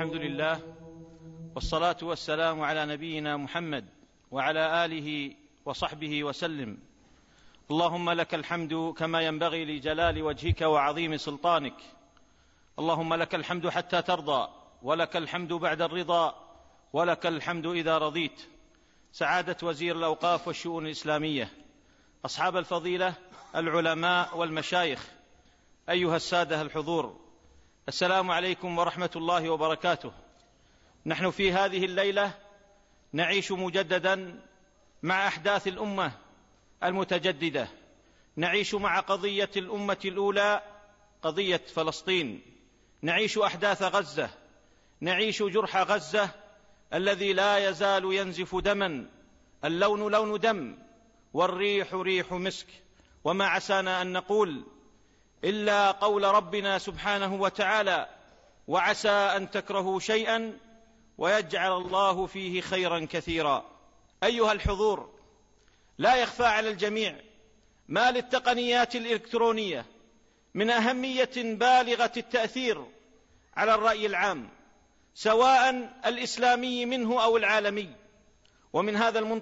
الحمد لله، والصلاة والسلام على نبينا محمد وعلى آله وصحبه وسلم. اللهم لك الحمد كما ينبغي لجلال وجهك وعظيم سلطانك. اللهم لك الحمد حتى ترضى، ولك الحمد بعد الرضا، ولك الحمد إذا رضيت. سعادة وزير الأوقاف والشؤون الإسلامية، أصحاب الفضيلة، العلماء والمشايخ، أيها السادة الحضور، السلام عليكم ورحمة الله وبركاته. نحن في هذه الليلة نعيش مجددا مع أحداث الأمة المتجددة، نعيش مع قضية الأمة الأولى، قضية فلسطين، نعيش أحداث غزة، نعيش جرح غزة الذي لا يزال ينزف دما، اللون لون دم والريح ريح مسك، وما عسانا أن نقول إلا قول ربنا سبحانه وتعالى: وعسى أن تكرهوا شيئا ويجعل الله فيه خيرا كثيرا. أيها الحضور، لا يخفى على الجميع ما للتقنيات الإلكترونية من أهمية بالغة التأثير على الرأي العام، سواء الإسلامي منه أو العالمي. ومن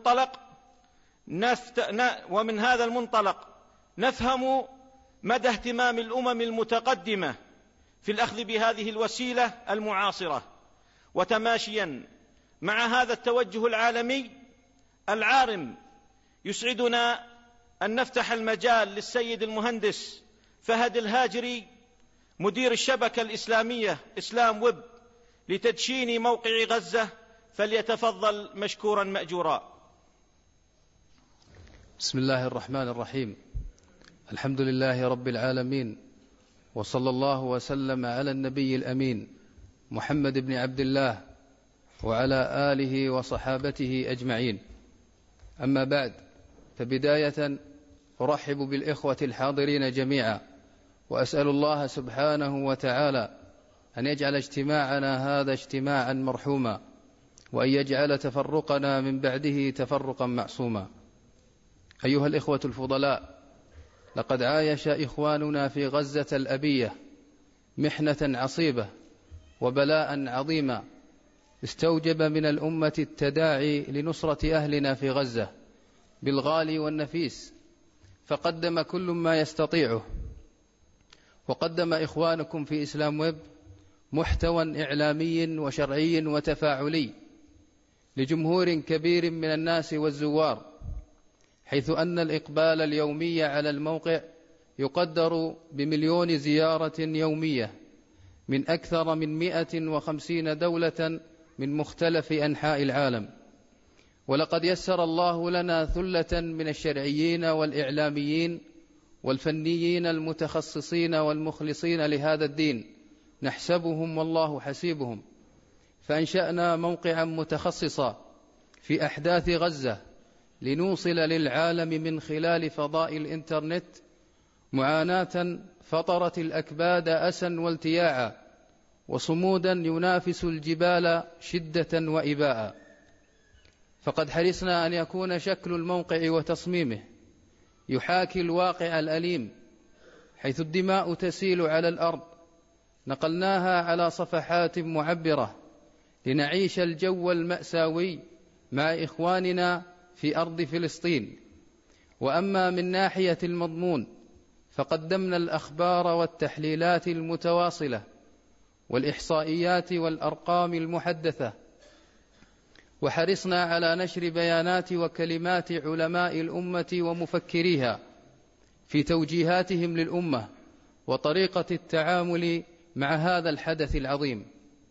هذا المنطلق نفهم مدى اهتمام الأمم المتقدمة في الأخذ بهذه الوسيلة المعاصرة. وتماشيا مع هذا التوجه العالمي العارم، يسعدنا أن نفتح المجال للسيد المهندس فهد الهاجري، مدير الشبكة الإسلامية إسلام ويب، لتدشين موقع غزة، فليتفضل مشكورا مأجورا. بسم الله الرحمن الرحيم. الحمد لله رب العالمين، وصلى الله وسلم على النبي الأمين محمد بن عبد الله وعلى آله وصحابته أجمعين. أما بعد، فبداية أرحب بالإخوة الحاضرين جميعا، وأسأل الله سبحانه وتعالى أن يجعل اجتماعنا هذا اجتماعا مرحوما، وأن يجعل تفرقنا من بعده تفرقا معصوما. أيها الإخوة الفضلاء، لقد عايش إخواننا في غزة الأبية محنة عصيبة وبلاء عظيما استوجب من الأمة التداعي لنصرة أهلنا في غزة بالغالي والنفيس، فقدم كل ما يستطيعه. وقدم إخوانكم في إسلام ويب محتوى إعلامي وشرعي وتفاعلي لجمهور كبير من الناس والزوار، حيث أن الإقبال اليومي على الموقع يقدر ب1,000,000 زيارة يومية من أكثر من 150 دولة من مختلف أنحاء العالم. ولقد يسر الله لنا ثلة من الشرعيين والإعلاميين والفنيين المتخصصين والمخلصين لهذا الدين، نحسبهم والله حسيبهم، فأنشأنا موقعا متخصصا في أحداث غزة لنوصل للعالم من خلال فضاء الإنترنت معاناة فطرت الأكباد أسا والتياعا، وصمودا ينافس الجبال شدة وإباء. فقد حرصنا أن يكون شكل الموقع وتصميمه يحاكي الواقع الأليم، حيث الدماء تسيل على الأرض نقلناها على صفحات معبرة لنعيش الجو المأساوي مع إخواننا في أرض فلسطين. وأما من ناحية المضمون، فقدمنا الأخبار والتحليلات المتواصلة والإحصائيات والأرقام المحدثة، وحرصنا على نشر بيانات وكلمات علماء الأمة ومفكريها في توجيهاتهم للأمة وطريقة التعامل مع هذا الحدث العظيم.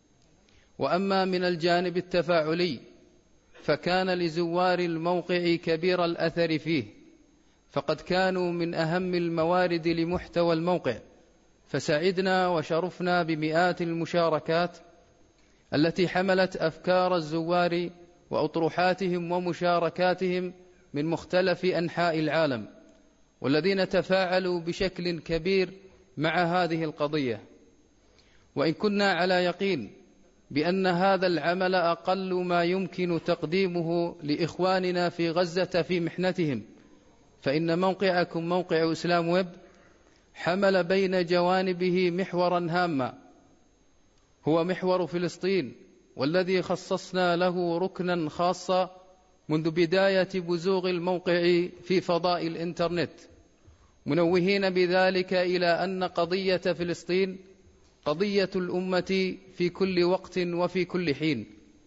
وأما من الجانب التفاعلي، فكان لزوار الموقع كبير الأثر فيه، فقد كانوا من أهم الموارد لمحتوى الموقع، فسعدنا وشرفنا بمئات المشاركات التي حملت أفكار الزوار وأطروحاتهم ومشاركاتهم من مختلف أنحاء العالم، والذين تفاعلوا بشكل كبير مع هذه القضية. وإن كنا على يقين بأن هذا العمل أقل ما يمكن تقديمه لإخواننا في غزة في محنتهم، فإن موقعكم موقع إسلام ويب حمل بين جوانبه محورا هاما، هو محور فلسطين، والذي خصصنا له ركنا خاصا منذ بداية بزوغ الموقع في فضاء الإنترنت، منوهين بذلك إلى أن قضية فلسطين قضية الأمة في كل وقت وفي كل حين.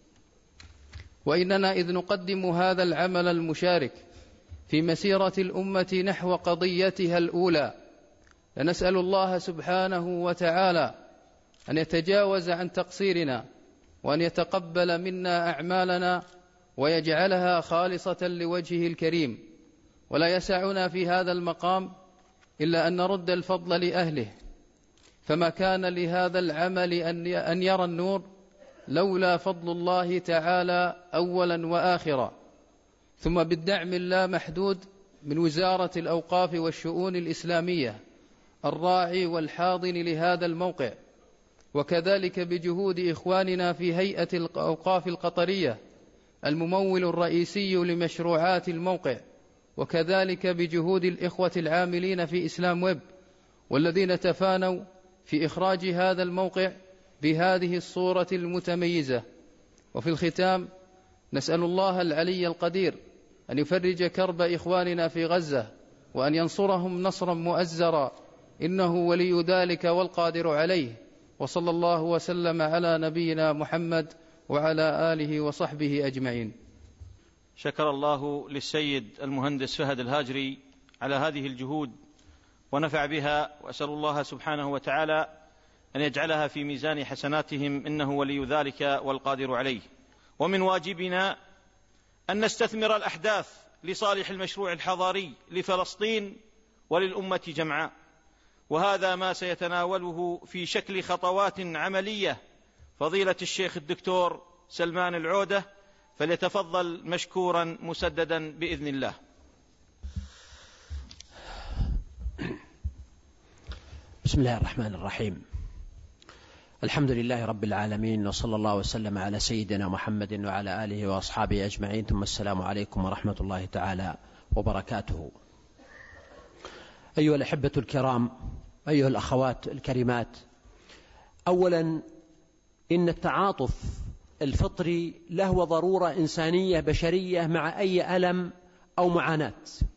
وإننا إذ نقدم هذا العمل المشارك في مسيرة الأمة نحو قضيتها الأولى، لنسأل الله سبحانه وتعالى أن يتجاوز عن تقصيرنا، وأن يتقبل منا أعمالنا ويجعلها خالصة لوجهه الكريم. ولا يسعنا في هذا المقام إلا أن نرد الفضل لأهله، فما كان لهذا العمل أن يرى النور لولا فضل الله تعالى أولا وآخرا، ثم بالدعم اللامحدود من وزارة الأوقاف والشؤون الإسلامية الراعي والحاضن لهذا الموقع، وكذلك بجهود إخواننا في هيئة الأوقاف القطرية الممول الرئيسي لمشروعات الموقع، وكذلك بجهود الإخوة العاملين في إسلام ويب والذين تفانوا في إخراج هذا الموقع بهذه الصورة المتميزة. وفي الختام نسأل الله العلي القدير أن يفرج كرب إخواننا في غزة، وأن ينصرهم نصرا مؤزرا، إنه ولي ذلك والقادر عليه. وصلى الله وسلم على نبينا محمد وعلى آله وصحبه أجمعين. شكر الله للسيد المهندس فهد الهاجري على هذه الجهود ونفع بها، وأسأل الله سبحانه وتعالى أن يجعلها في ميزان حسناتهم، إنه ولي ذلك والقادر عليه. ومن واجبنا أن نستثمر الأحداث لصالح المشروع الحضاري لفلسطين وللأمة جمعاء، وهذا ما سيتناوله في شكل خطوات عملية فضيلة الشيخ الدكتور سلمان العودة، فليتفضل مشكورا مسددا بإذن الله. بسم الله الرحمن الرحيم. الحمد لله رب العالمين، وصلى الله وسلم على سيدنا محمد وعلى آله وأصحابه أجمعين، ثم السلام عليكم ورحمة الله تعالى وبركاته. أيها الأحبة الكرام، أيها الأخوات الكريمات، أولا إن التعاطف الفطري له ضرورة إنسانية بشرية مع أي ألم أو معاناة.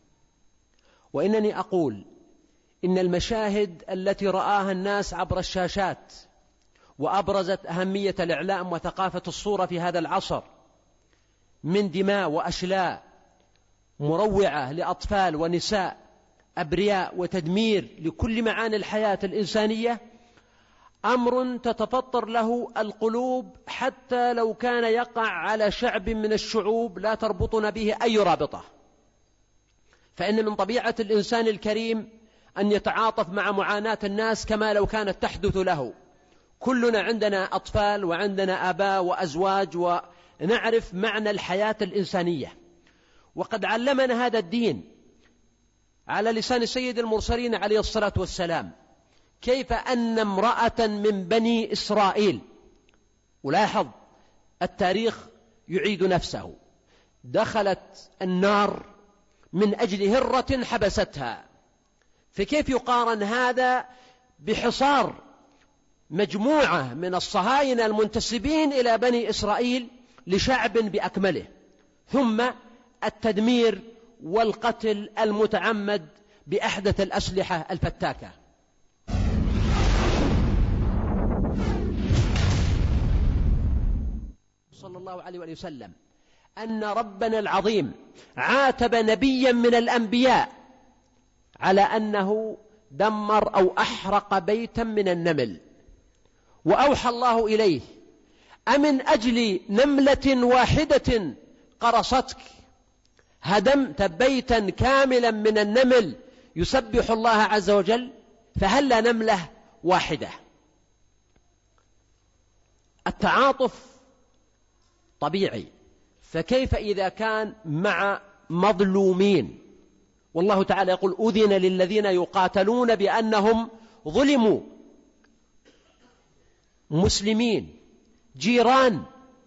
وإنني أقول إن المشاهد التي رآها الناس عبر الشاشات وأبرزت أهمية الإعلام وثقافة الصورة في هذا العصر من دماء وأشلاء مروعة لأطفال ونساء أبرياء وتدمير لكل معاني الحياة الإنسانية أمر تتفطر له القلوب، حتى لو كان يقع على شعب من الشعوب لا تربطنا به أي رابطة. فإن من طبيعة الإنسان الكريم أن يتعاطف مع معاناة الناس كما لو كانت تحدث له. كلنا عندنا أطفال وعندنا آباء وأزواج، ونعرف معنى الحياة الإنسانية. وقد علمنا هذا الدين على لسان سيد المرسلين عليه الصلاة والسلام كيف أن امرأة من بني إسرائيل، ولاحظ التاريخ يعيد نفسه، دخلت النار من أجل هرة حبستها. فكيف يقارن هذا بحصار مجموعة من الصهاينة المنتسبين إلى بني إسرائيل لشعب بأكمله، ثم التدمير والقتل المتعمد بأحدث الأسلحة الفتاكة. صلى الله عليه وسلم أن ربنا العظيم عاتب نبيا من الأنبياء على أنه دمر أو أحرق بيتا من النمل، وأوحى الله إليه: أمن أجل نملة واحدة قرصتك هدمت بيتا كاملا من النمل يسبح الله عز وجل؟ فهل نملة واحدة؟ التعاطف طبيعي، فكيف إذا كان مع مظلومين؟ والله تعالى يقول: أذن للذين يقاتلون بأنهم ظلموا. مسلمين جيران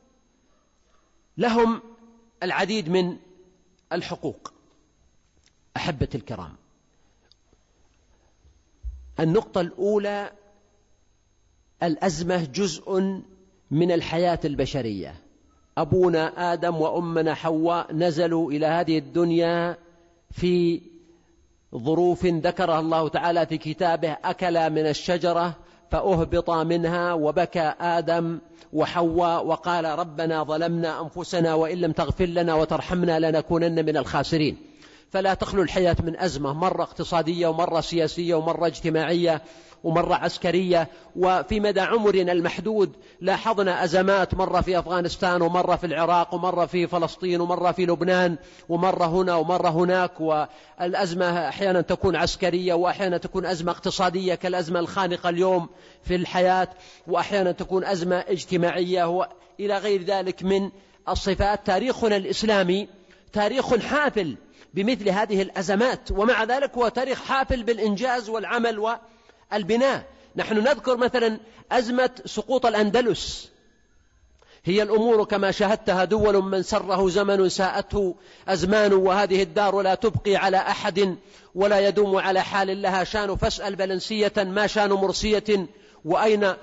لهم العديد من الحقوق. أحبتي الكرام، النقطة الأولى الأزمة جزء من الحياة البشرية. أبونا آدم وأمنا حواء نزلوا إلى هذه الدنيا في ظروف ذكرها الله تعالى في كتابه، أكلا من الشجرة فأهبطا منها، وبكى آدم وحواء وقال ربنا ظلمنا أنفسنا وإن لم تغفر لنا وترحمنا لنكونن من الخاسرين. فلا تخلو الحياة من أزمة، مرة اقتصادية ومرة سياسية ومرة اجتماعية ومرة عسكرية. وفي مدى عمرنا المحدود لاحظنا أزمات، مرة في أفغانستان ومرة في العراق ومرة في فلسطين ومرة في لبنان ومرة هنا ومرة هناك. والأزمة أحيانا تكون عسكرية وأحيانا تكون أزمة اقتصادية كالأزمة الخانقة اليوم في الحياة، وأحيانا تكون أزمة اجتماعية وإلى غير ذلك من الصفات. تاريخنا الإسلامي تاريخ حافل بمثل هذه الأزمات، ومع ذلك هو تاريخ حافل بالإنجاز والعمل والبناء. نحن نذكر مثلا أزمة سقوط الأندلس، هي الأمور كما شاهدتها دول من سره زمن ساءته أزمان، وهذه الدار لا تبقي على أحد ولا يدوم على حال لها شان، فاسأل بلنسية ما شان مرسية، وأين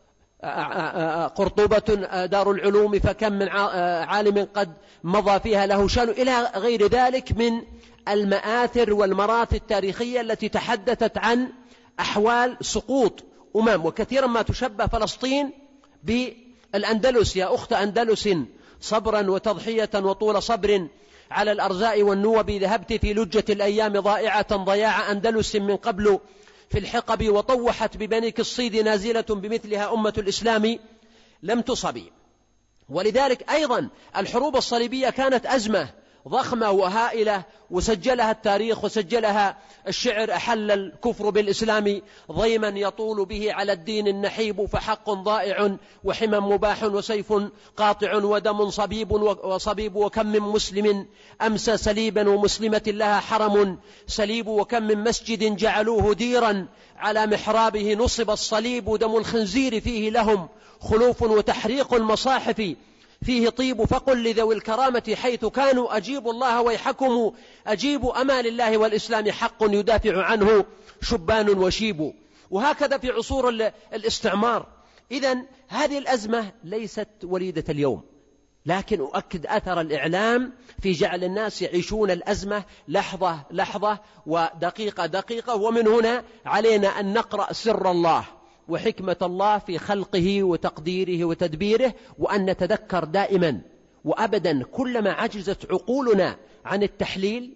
قرطبة دار العلوم فكم من عالم قد مضى فيها له شان، إلى غير ذلك من المآثر والمراثي التاريخية التي تحدثت عن أحوال سقوط وكثيرا ما تشبه فلسطين بالأندلس. يا أخت أندلس صبرا وتضحية وطول صبر على الأرزاء والنوب، ذهبت في لجة الأيام ضائعة ضياع أندلس من قبل في الحقب، وطوحت ببنيك الصيد نازلة بمثلها أمة الإسلام لم تصبي. ولذلك أيضا الحروب الصليبية كانت أزمة ضخمة وهائلة، وسجلها التاريخ وسجلها الشعر: أحل الكفر بالإسلام ضيما يطول به على الدين النحيب، فحق ضائع وحمى مباح وسيف قاطع ودم صبيب، وكم من مسلم أمسى سليبا ومسلمة لها حرم سليب، وكم من مسجد جعلوه ديرا على محرابه نصب الصليب، دم الخنزير فيه لهم خلوف وتحريق المصاحف فيه طيب، فقل لذوي الكرامة حيث كانوا أجيبوا الله ويحكموا، أجيبوا أما لله والإسلام حق يدافع عنه شبان وشيب. وهكذا في عصور الاستعمار. إذن هذه الأزمة ليست وليدة اليوم، لكن أؤكد أثر الإعلام في جعل الناس يعيشون الأزمة لحظة لحظة ودقيقة دقيقة. ومن هنا علينا أن نقرأ سر الله وحكمة الله في خلقه وتقديره وتدبيره، وأن نتذكر دائما وأبدا كلما عجزت عقولنا عن التحليل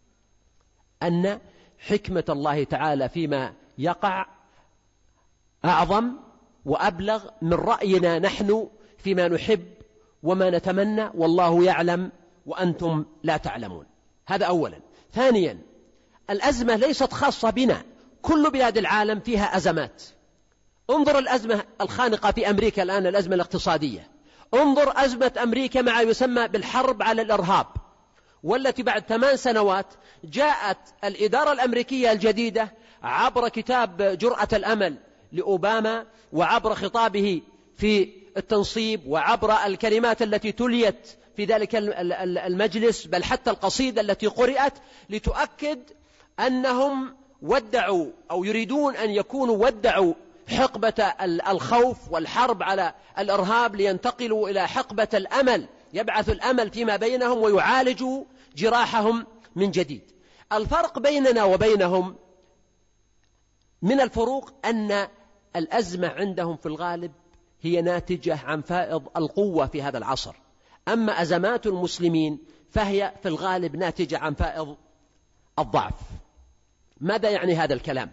أن حكمة الله تعالى فيما يقع أعظم وأبلغ من رأينا نحن فيما نحب وما نتمنى، والله يعلم وأنتم لا تعلمون. هذا أولا. ثانيا، الأزمة ليست خاصة بنا، كل بلاد العالم فيها أزمات. انظر الأزمة الخانقة في أمريكا الآن، الأزمة الاقتصادية. انظر أزمة أمريكا مع يسمى بالحرب على الإرهاب، والتي بعد 8 سنوات جاءت الإدارة الأمريكية الجديدة عبر كتاب جرأة الأمل لأوباما، وعبر خطابه في التنصيب، وعبر الكلمات التي تليت في ذلك المجلس، بل حتى القصيدة التي قرأت، لتؤكد أنهم ودعوا أو يريدون أن يكونوا ودعوا حقبة الخوف والحرب على الإرهاب لينتقلوا إلى حقبة الأمل، يبعث الأمل فيما بينهم ويعالجوا جراحهم من جديد. الفرق بيننا وبينهم من الفروق أن الأزمة عندهم في الغالب هي ناتجة عن فائض القوة في هذا العصر، أما أزمات المسلمين فهي في الغالب ناتجة عن فائض الضعف. ماذا يعني هذا الكلام؟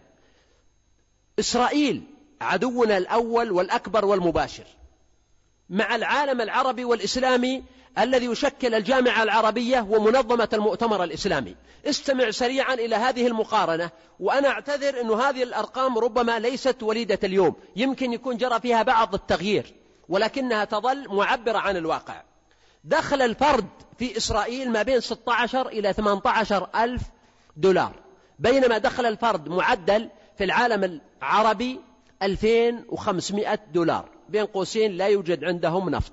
إسرائيل عدونا الأول والأكبر والمباشر، مع العالم العربي والإسلامي الذي يشكل الجامعة العربية ومنظمة المؤتمر الإسلامي. استمع سريعا إلى هذه المقارنة، وأنا أعتذر أن هذه الأرقام ربما ليست وليدة اليوم، يمكن يكون جرى فيها بعض التغيير، ولكنها تظل معبرة عن الواقع. دخل الفرد في إسرائيل ما بين 16 إلى 18 ألف دولار، بينما دخل الفرد معدل في العالم العربي 2500 دولار، بين قوسين لا يوجد عندهم نفط.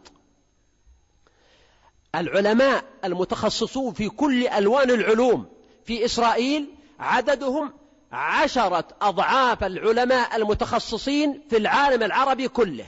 العلماء المتخصصون في كل ألوان العلوم في إسرائيل عددهم 10 أضعاف العلماء المتخصصين في العالم العربي كله.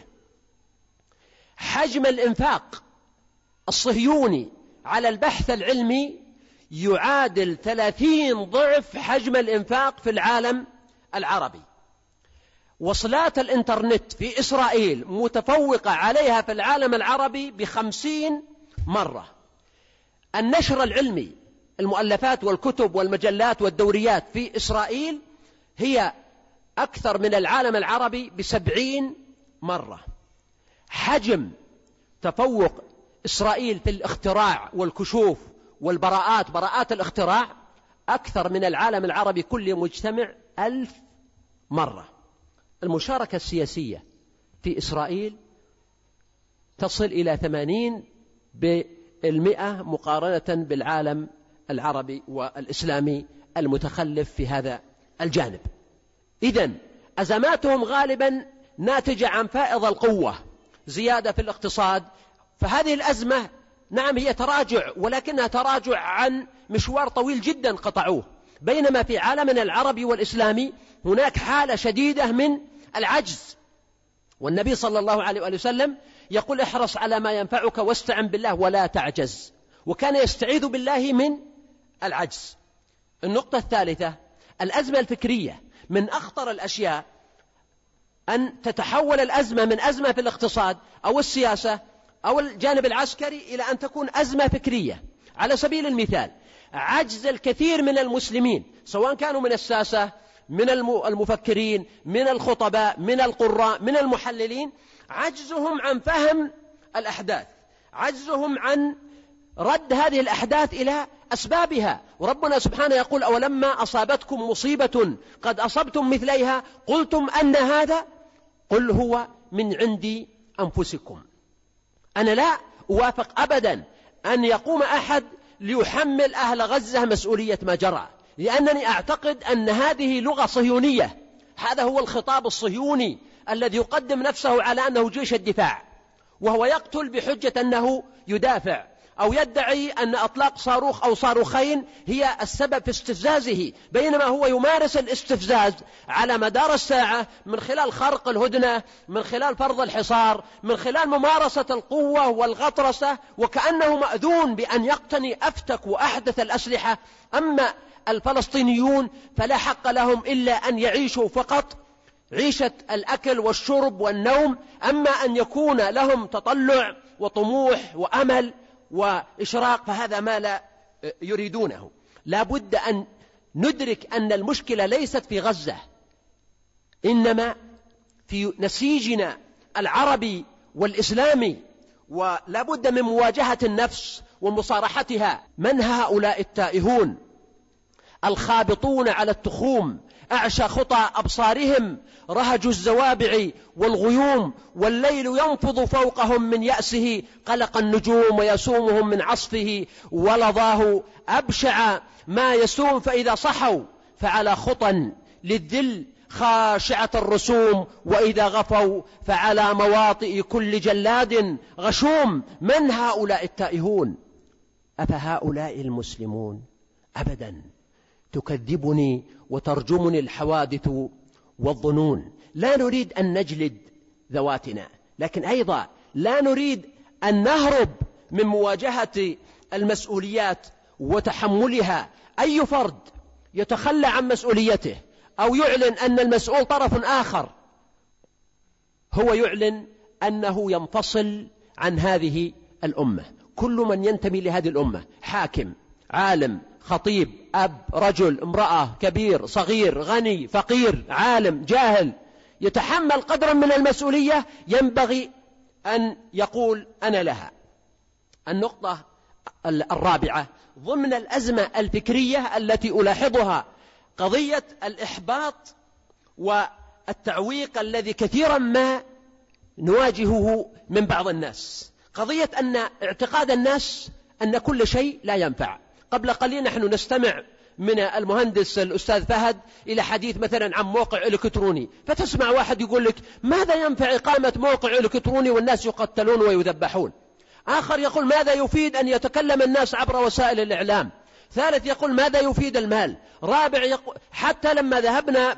حجم الإنفاق الصهيوني على البحث العلمي يعادل 30 ضعف حجم الإنفاق في العالم العربي. وصلات الإنترنت في إسرائيل متفوقة عليها في العالم العربي ب50 مرة. النشر العلمي، المؤلفات والكتب والمجلات والدوريات في إسرائيل هي أكثر من العالم العربي ب70 مرة. حجم تفوق إسرائيل في الاختراع والكشوف والبراءات، براءات الاختراع، أكثر من العالم العربي كله مجتمع 1000 مرة. المشاركة السياسية في إسرائيل تصل إلى 80% مقارنة بالعالم العربي والإسلامي المتخلف في هذا الجانب. إذن أزماتهم غالبا ناتجة عن فائض القوة، زيادة في الاقتصاد. فهذه الأزمة نعم هي تراجع، ولكنها تراجع عن مشوار طويل جدا قطعوه. بينما في عالمنا العربي والإسلامي هناك حالة شديدة من العجز، والنبي صلى الله عليه وآله وسلم يقول: احرص على ما ينفعك واستعن بالله ولا تعجز. وكان يستعيذ بالله من العجز. النقطة الثالثة الأزمة الفكرية. من أخطر الأشياء أن تتحول الأزمة من أزمة في الاقتصاد أو السياسة أو الجانب العسكري إلى أن تكون أزمة فكرية. على سبيل المثال، عجز الكثير من المسلمين سواء كانوا من الساسة، من المفكرين، من الخطباء، من القراء، من المحللين، عجزهم عن فهم الأحداث، عجزهم عن رد هذه الأحداث إلى أسبابها. وربنا سبحانه يقول: أولما أصابتكم مصيبة قد أصبتم مثليها قلتم أن هذا، قل هو من عند أنفسكم. أنا لا أوافق أبدا أن يقوم أحد ليحمل أهل غزة مسؤولية ما جرى، لأنني أعتقد أن هذه لغة صهيونية. هذا هو الخطاب الصهيوني الذي يقدم نفسه على أنه جيش الدفاع، وهو يقتل بحجة أنه يدافع، أو يدعي أن أطلاق صاروخ أو صاروخين هي السبب في استفزازه، بينما هو يمارس الاستفزاز على مدار الساعة من خلال خرق الهدنة، من خلال فرض الحصار، من خلال ممارسة القوة والغطرسة، وكأنه مأذون بأن يقتني أفتك وأحدث الأسلحة. أما الفلسطينيون فلا حق لهم إلا أن يعيشوا فقط عيشة الأكل والشرب والنوم، أما أن يكون لهم تطلع وطموح وأمل وإشراق فهذا ما لا يريدونه. لا بد أن ندرك أن المشكلة ليست في غزة، إنما في نسيجنا العربي والإسلامي، ولا بد من مواجهة النفس ومصارحتها. من هؤلاء التائهون الخابطون على التخوم، أعشى خطى أبصارهم رهج الزوابع والغيوم، والليل ينفض فوقهم من يأسه قلق النجوم ويسومهم من عصفه، ولظاه أبشع ما يسوم فإذا صحوا فعلى خطى للذل خاشعة الرسوم، وإذا غفوا فعلى مواطئ كل جلاد غشوم. من هؤلاء التائهون؟ أفهؤلاء المسلمون؟ أبدا، تكذبني وترجمني الحوادث والظنون. لا نريد أن نجلد ذواتنا، لكن أيضا لا نريد أن نهرب من مواجهة المسؤوليات وتحملها. أي فرد يتخلى عن مسؤوليته أو يعلن أن المسؤول طرف آخر، هو يعلن أنه ينفصل عن هذه الأمة. كل من ينتمي لهذه الأمة، حاكم، عالم، خطيب، أب، رجل، امرأة، كبير، صغير، غني، فقير، عالم، جاهل، يتحمل قدرا من المسؤولية، ينبغي أن يقول أنا لها. النقطة الرابعة ضمن الأزمة الفكرية التي ألاحظها قضية الإحباط والتعويق الذي كثيرا ما نواجهه من بعض الناس. قضية أن اعتقاد الناس أن كل شيء لا ينفع. قبل قليل نحن نستمع من المهندس الأستاذ فهد إلى حديث مثلا عن موقع إلكتروني، فتسمع واحد يقول لك ماذا ينفع إقامة موقع إلكتروني والناس يقتلون ويذبحون؟ آخر يقول ماذا يفيد أن يتكلم الناس عبر وسائل الإعلام؟ ثالث يقول ماذا يفيد المال. رابع يقول حتى لما ذهبنا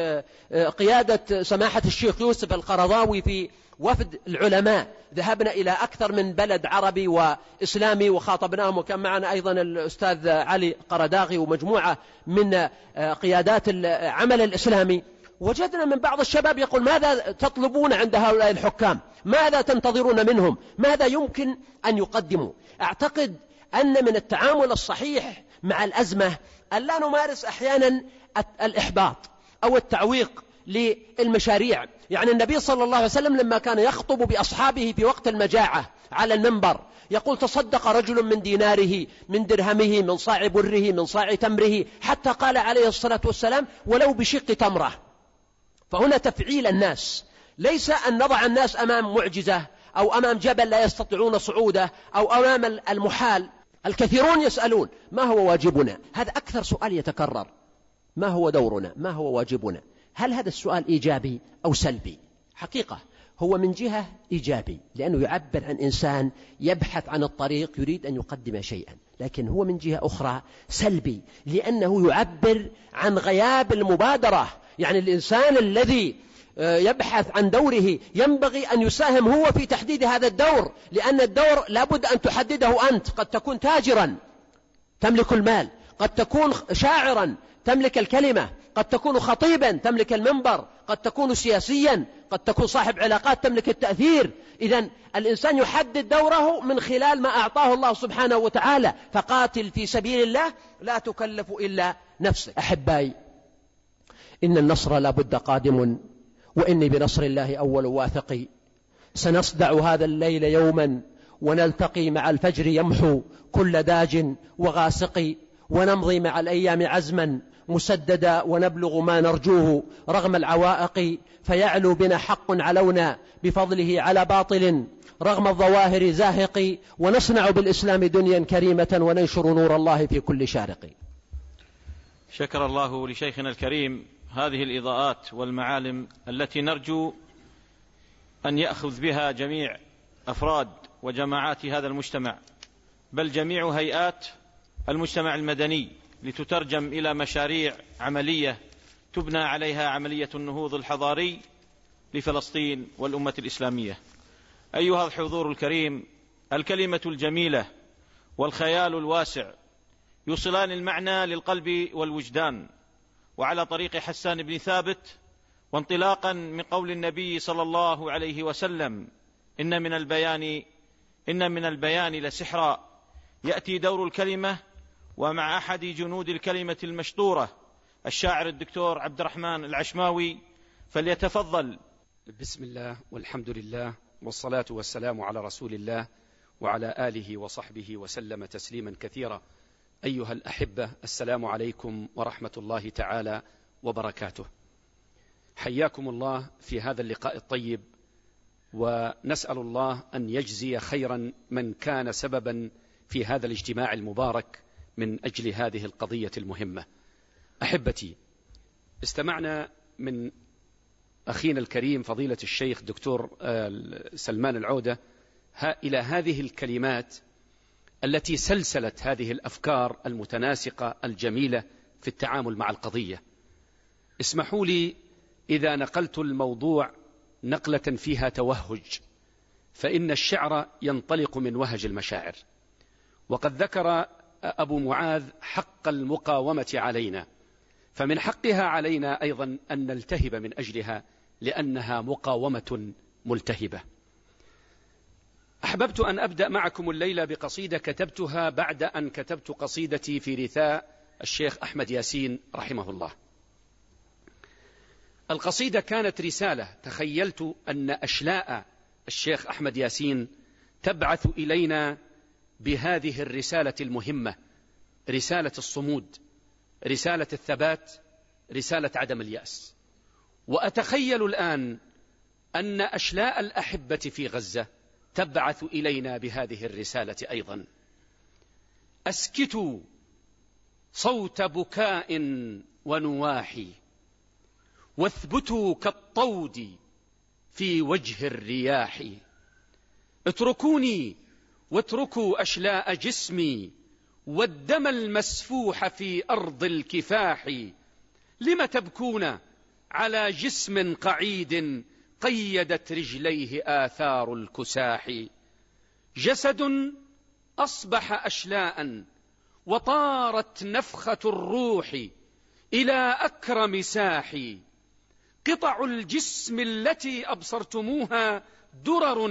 بقيادة سماحة الشيخ يوسف القرضاوي في وفد العلماء، ذهبنا إلى أكثر من بلد عربي وإسلامي وخاطبناهم، وكان معنا أيضا الأستاذ علي قرداغي ومجموعة من قيادات العمل الإسلامي. وجدنا من بعض الشباب يقول ماذا تطلبون عند هؤلاء الحكام؟ ماذا تنتظرون منهم؟ ماذا يمكن أن يقدموا؟ أعتقد أن من التعامل الصحيح مع الأزمة أن لا نمارس أحيانا الإحباط أو التعويق للمشاريع. يعني النبي صلى الله عليه وسلم لما كان يخطب بأصحابه في وقت المجاعة على المنبر يقول تصدق رجل من ديناره من درهمه من صاع بره من صاع تمره، حتى قال عليه الصلاة والسلام ولو بشق تمرة. فهنا تفعيل الناس، ليس أن نضع الناس أمام معجزة أو أمام جبل لا يستطيعون صعوده أو أمام المحال. الكثيرون يسألون ما هو واجبنا؟ هذا أكثر سؤال يتكرر، ما هو دورنا؟ ما هو واجبنا؟ هل هذا السؤال إيجابي أو سلبي؟ حقيقة هو من جهة إيجابي، لأنه يعبر عن إنسان يبحث عن الطريق يريد أن يقدم شيئا، لكن هو من جهة أخرى سلبي، لأنه يعبر عن غياب المبادرة. يعني الإنسان الذي يبحث عن دوره ينبغي أن يساهم هو في تحديد هذا الدور، لأن الدور لابد أن تحدده أنت. قد تكون تاجرا تملك المال، قد تكون شاعرا تملك الكلمة، قد تكون خطيبا تملك المنبر، قد تكون سياسيا، قد تكون صاحب علاقات تملك التأثير. إذن الإنسان يحدد دوره من خلال ما أعطاه الله سبحانه وتعالى. فقاتل في سبيل الله لا تكلف إلا نفسك. أحبائي، إن النصر لابد قادم، وإني بنصر الله أول واثق. سنصدع هذا الليل يوما ونلتقي مع الفجر يمحو كل داج وغاسق، ونمضي مع الأيام عزما مسددا ونبلغ ما نرجوه رغم العوائق. فيعلو بنا حق علونا بفضله على باطل رغم الظواهر زاهق، ونصنع بالإسلام دنيا كريمة وننشر نور الله في كل شارق. شكر الله لشيخنا الكريم هذه الإضاءات والمعالم التي نرجو أن يأخذ بها جميع أفراد وجماعات هذا المجتمع، بل جميع هيئات المجتمع المدني، لتترجم إلى مشاريع عملية تبنى عليها عملية النهوض الحضاري لفلسطين والأمة الإسلامية. أيها الحضور الكريم، الكلمة الجميلة والخيال الواسع يوصلان المعنى للقلب والوجدان. وعلى طريق حسان بن ثابت، وانطلاقا من قول النبي صلى الله عليه وسلم إن من البيان لسحرا، يأتي دور الكلمة ومع أحد جنود الكلمة المشطورة الشاعر الدكتور عبد الرحمن العشماوي، فليتفضل. بسم الله والحمد لله والصلاة والسلام على رسول الله وعلى آله وصحبه وسلم تسليما كثيرا. أيها الأحبة، السلام عليكم ورحمة الله تعالى وبركاته. حياكم الله في هذا اللقاء الطيب، ونسأل الله أن يجزي خيرا من كان سببا في هذا الاجتماع المبارك من أجل هذه القضية المهمة. أحبتي، استمعنا من أخينا الكريم فضيلة الشيخ دكتور سلمان العودة إلى هذه الكلمات التي سلسلت هذه الأفكار المتناسقة الجميلة في التعامل مع القضية. اسمحوا لي إذا نقلت الموضوع نقلة فيها توهج، فإن الشعر ينطلق من وهج المشاعر، وقد ذكر أبو معاذ حق المقاومة علينا، فمن حقها علينا أيضا أن نلتهب من أجلها، لأنها مقاومة ملتهبة. أحببت أن أبدأ معكم الليلة بقصيدة كتبتها بعد أن كتبت قصيدتي في رثاء الشيخ أحمد ياسين رحمه الله. القصيدة كانت رسالة، تخيلت أن أشلاء الشيخ أحمد ياسين تبعث إلينا بهذه الرسالة المهمة، رسالة الصمود، رسالة الثبات، رسالة عدم اليأس. وأتخيل الآن أن أشلاء الأحبة في غزة تبعث إلينا بهذه الرسالة أيضا. أسكتوا صوت بكاء ونواحي، واثبتوا كالطود في وجه الرياح. اتركوني واتركوا أشلاء جسمي، والدم المسفوح في أرض الكفاح. لم تبكون على جسم قعيد قيدت رجليه آثار الكساح. جسد أصبح أشلاء وطارت نفخة الروح إلى أكرم ساح. قطع الجسم التي أبصرتموها درر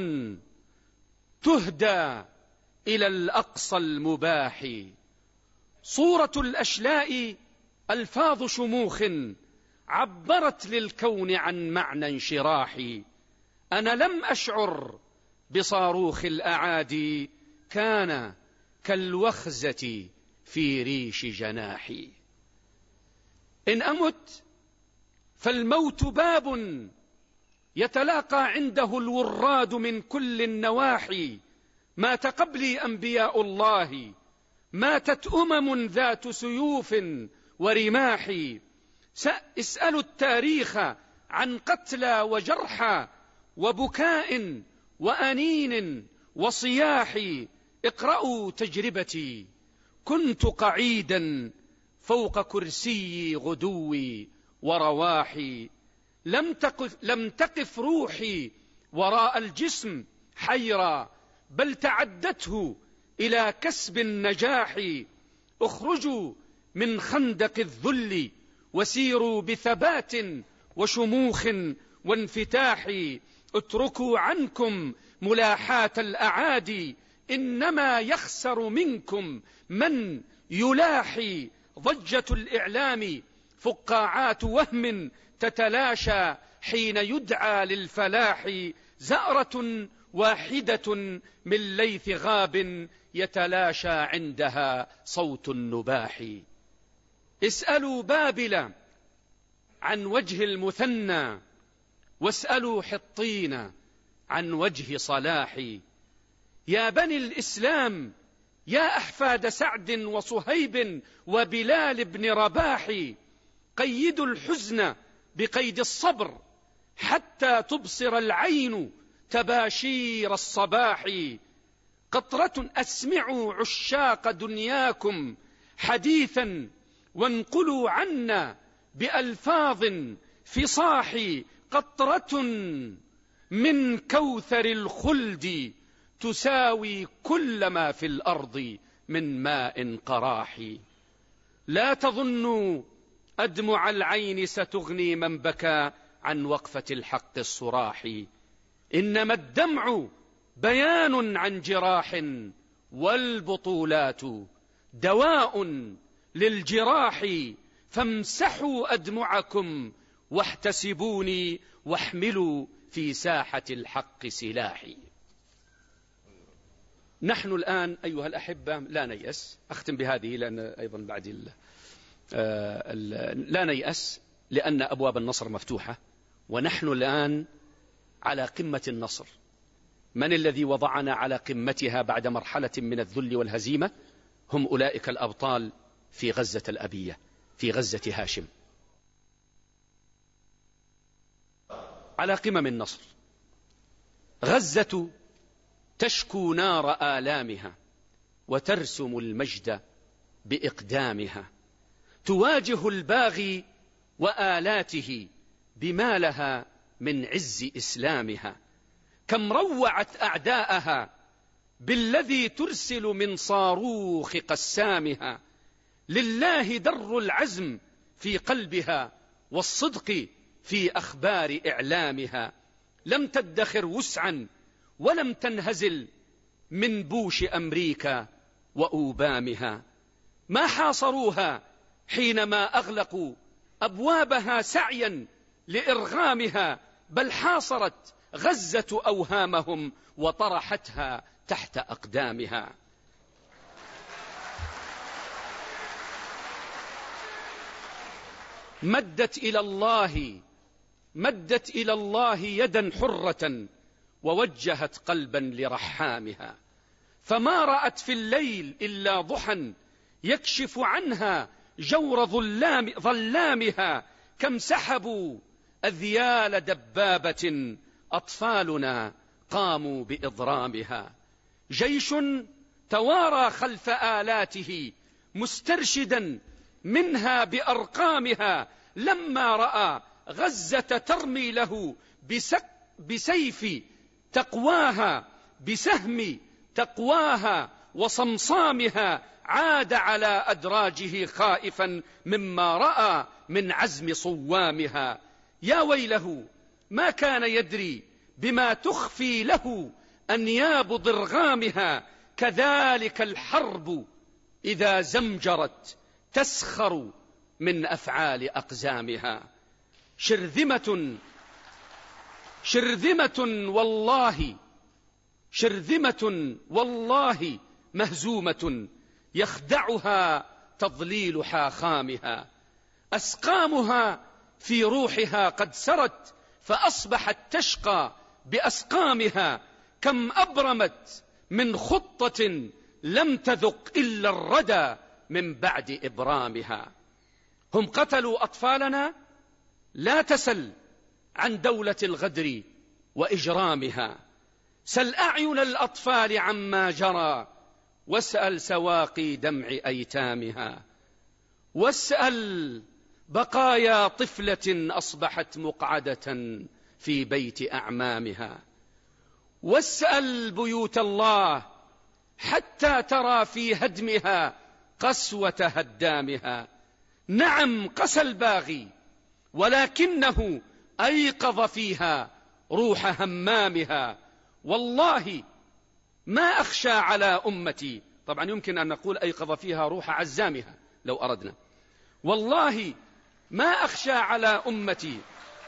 تهدى إلى الأقصى المباح. صورة الأشلاء ألفاظ شموخ عبرت للكون عن معنى انشراح. أنا لم أشعر بصاروخ الأعادي كان كالوخزة في ريش جناحي. إن أمت فالموت باب يتلاقى عنده الوراد من كل النواحي. مات قبلي أنبياء الله، ماتت ذات سيوف ورماح. اسألوا التاريخ عن قتلى وجرحى وبكاء وأنين وصياح. اقرأوا تجربتي، كنت قعيدا فوق كرسي غدوي ورواحي. لم تقف روحي وراء الجسم حيرا، بل تعدته إلى كسب النجاح. اخرجوا من خندق الذل وسيروا بثبات وشموخ وانفتاح. اتركوا عنكم ملاحاة الأعادي، إنما يخسر منكم من يلاحي. ضجة الإعلام فقاعات وهم تتلاشى حين يدعى للفلاح. زأرة واحدة من ليث غاب يتلاشى عندها صوت النباح. اسألوا بابل عن وجه المثنى، واسألوا حطين عن وجه صلاح. يا بني الإسلام، يا أحفاد سعد وصهيب وبلال بن رباح، قيدوا الحزن بقيد الصبر حتى تبصر العين تباشير الصباح. قطرة أسمعوا عشاق دنياكم حديثا وانقلوا عنا بألفاظ فصاح. قطرة من كوثر الخلد تساوي كل ما في الأرض من ماء قراح. لا تظنوا أدمع العين ستغني من بكى عن وقفة الحق الصراح. إنما الدمع بيان عن جراح، والبطولات دواء للجراح. فامسحوا أدمعكم واحتسبوني، واحملوا في ساحة الحق سلاحي. نحن الآن أيها الأحبة لا نيأس. أختم بهذه لأن أيضا بعد لا نيأس، لأن أبواب النصر مفتوحة، ونحن الآن على قمة النصر. من الذي وضعنا على قمتها بعد مرحلة من الذل والهزيمة؟ هم أولئك الأبطال في غزة الأبية، في غزة هاشم، على قمم النصر. غزة تشكو نار آلامها وترسم المجد بإقدامها. تواجه الباغي وآلاته بما لها من عز إسلامها. كم روعت أعداءها بالذي ترسل من صاروخ قسامها. لله در العزم في قلبها والصدق في أخبار إعلامها. لم تدخر وسعا ولم تنهزل من بوش أمريكا وأوبامها. ما حاصروها حينما أغلقوا أبوابها سعيا لإرغامها، بل حاصرت غزة أوهامهم وطرحتها تحت أقدامها. مدت إلى الله يدا حرة ووجهت قلبا لرحامها. فما رأت في الليل إلا ضحى يكشف عنها جور ظلامها. كم سحبوا أذيال دبابة أطفالنا قاموا بإضرامها. جيش توارى خلف آلاته مسترشدا منها بأرقامها، لما رأى غزة ترمي له بسيف تقواها، بسهم تقواها وصمصامها، عاد على أدراجه خائفا مما رأى من عزم صوامها. يا ويله ما كان يدري بما تخفي له أنياب ضرغامها، كذلك الحرب إذا زمجرت تسخر من أفعال أقزامها. شرذمة والله مهزومة، يخدعها تضليل حاخامها. أسقامها في روحها قد سرت، فأصبحت تشقى بأسقامها. كم أبرمت من خطة لم تذق إلا الردى من بعد إبرامها. هم قتلوا أطفالنا، لا تسل عن دولة الغدر وإجرامها. سل أعين الأطفال عما جرى، واسأل سواقي دمع أيتامها. واسأل بقايا طفلة أصبحت مقعدة في بيت أعمامها. واسأل بيوت الله حتى ترى في هدمها قسوة هدامها. نعم قسى الباغي، ولكنه أيقظ فيها روح همامها. والله ما أخشى على أمتي، طبعا يمكن أن نقول أيقظ فيها روح عزامها لو أردنا. والله ما أخشى على أمتي،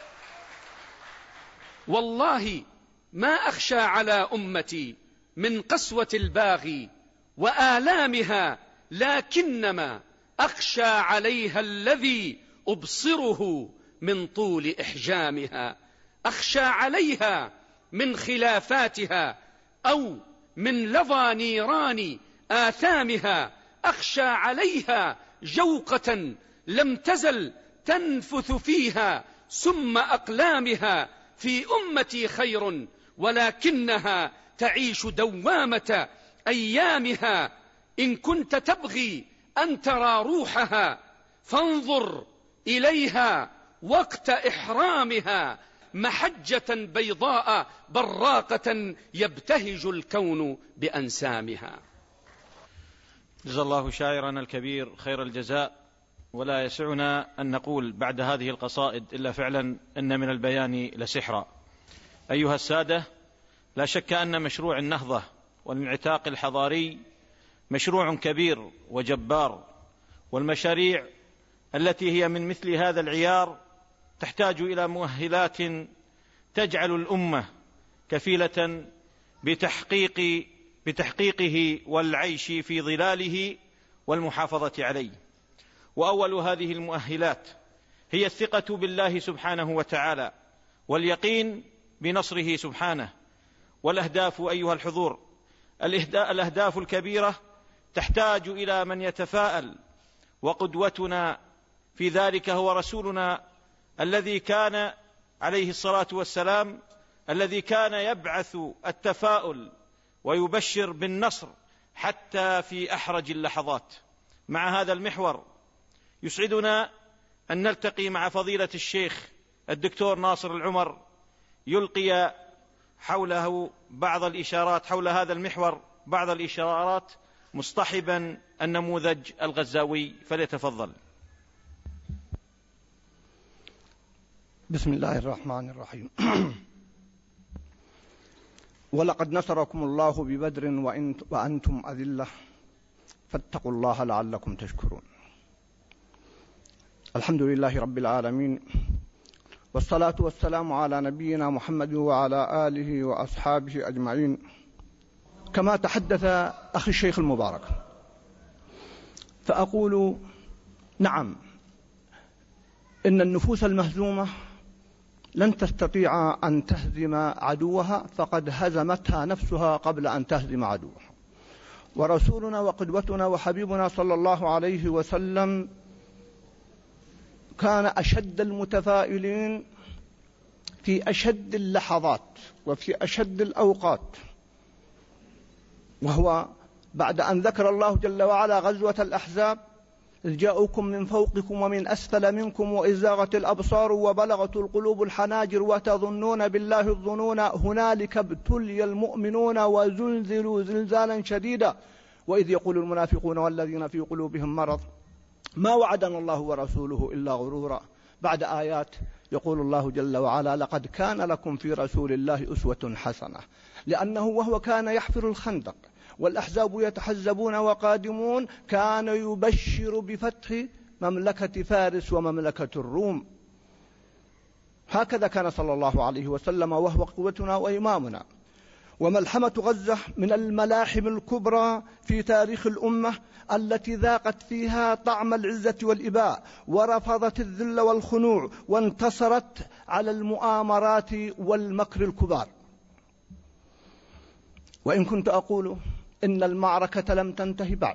والله ما أخشى على أمتي من قسوة الباغي وآلامها، لكنما أخشى عليها الذي أبصره من طول إحجامها. أخشى عليها من خلافاتها أو من لظى نيران آثامها. أخشى عليها جوقة لم تزل تنفث فيها سم أقلامها. في أمتي خير ولكنها تعيش دوامة أيامها. إن كنت تبغي أن ترى روحها فانظر إليها وقت إحرامها، محجة بيضاء براقة يبتهج الكون بأنسامها. جزا الله شاعرنا الكبير خير الجزاء. ولا يسعنا أن نقول بعد هذه القصائد إلا فعلا أن من البيان لسحرا. أيها السادة، لا شك أن مشروع النهضة والانعتاق الحضاري مشروع كبير وجبار، والمشاريع التي هي من مثل هذا العيار تحتاج إلى مؤهلات تجعل الأمة كفيلة بتحقيقه والعيش في ظلاله والمحافظة عليه. وأول هذه المؤهلات هي الثقة بالله سبحانه وتعالى واليقين بنصره سبحانه. والأهداف أيها الحضور، الأهداف الكبيرة تحتاج إلى من يتفاءل، وقدوتنا في ذلك هو رسولنا الذي كان عليه الصلاة والسلام، الذي كان يبعث التفاؤل ويبشر بالنصر حتى في أحرج اللحظات. مع هذا المحور يسعدنا أن نلتقي مع فضيلة الشيخ الدكتور ناصر العمر يلقي حوله بعض الإشارات، حول هذا المحور بعض الإشارات، مصطحبا النموذج الغزاوي، فليتفضل. بسم الله الرحمن الرحيم. ولقد نصركم الله ببدر وأنتم أذلة فاتقوا الله لعلكم تشكرون. الحمد لله رب العالمين، والصلاة والسلام على نبينا محمد وعلى آله وأصحابه أجمعين. كما تحدث أخي الشيخ المبارك، فأقول نعم، إن النفوس المهزومة لن تستطيع أن تهزم عدوها، فقد هزمتها نفسها قبل أن تهزم عدوها. ورسولنا وقدوتنا وحبيبنا صلى الله عليه وسلم كان أشد المتفائلين في أشد اللحظات وفي أشد الأوقات، وهو بعد أن ذكر الله جل وعلا غزوة الأحزاب إذ جاءوكم من فوقكم ومن أسفل منكم وإذ زاغت الأبصار وبلغت القلوب الحناجر وتظنون بالله الظنون هنالك ابتلي المؤمنون وزلزلوا زلزالا شديدا وإذ يقول المنافقون والذين في قلوبهم مرض ما وعدنا الله ورسوله إلا غرورا. بعد آيات يقول الله جل وعلا لقد كان لكم في رسول الله أسوة حسنة، لأنه وهو كان يحفر الخندق والأحزاب يتحزبون وقادمون كان يبشر بفتح مملكة فارس ومملكة الروم. هكذا كان صلى الله عليه وسلم وهو قوتنا وإمامنا. وملحمة غزة من الملاحم الكبرى في تاريخ الأمة التي ذاقت فيها طعم العزة والإباء ورفضت الذل والخنوع وانتصرت على المؤامرات والمكر الكبار. وإن كنت أقول إن المعركة لم تنتهي بعد،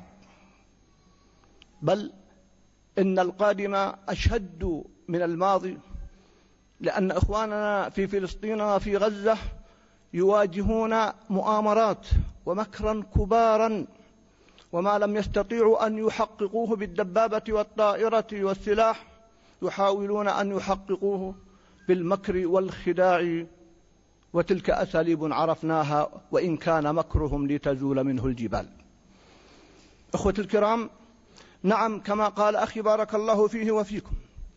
بل إن القادم أشد من الماضي، لأن إخواننا في فلسطين وفي غزة يواجهون مؤامرات ومكرا كبارا، وما لم يستطيعوا أن يحققوه بالدبابة والطائرة والسلاح يحاولون أن يحققوه بالمكر والخداع، وتلك أساليب عرفناها وإن كان مكرهم لتزول منه الجبال. أخوة الكرام، نعم كما قال أخي بارك الله فيه وفيكم،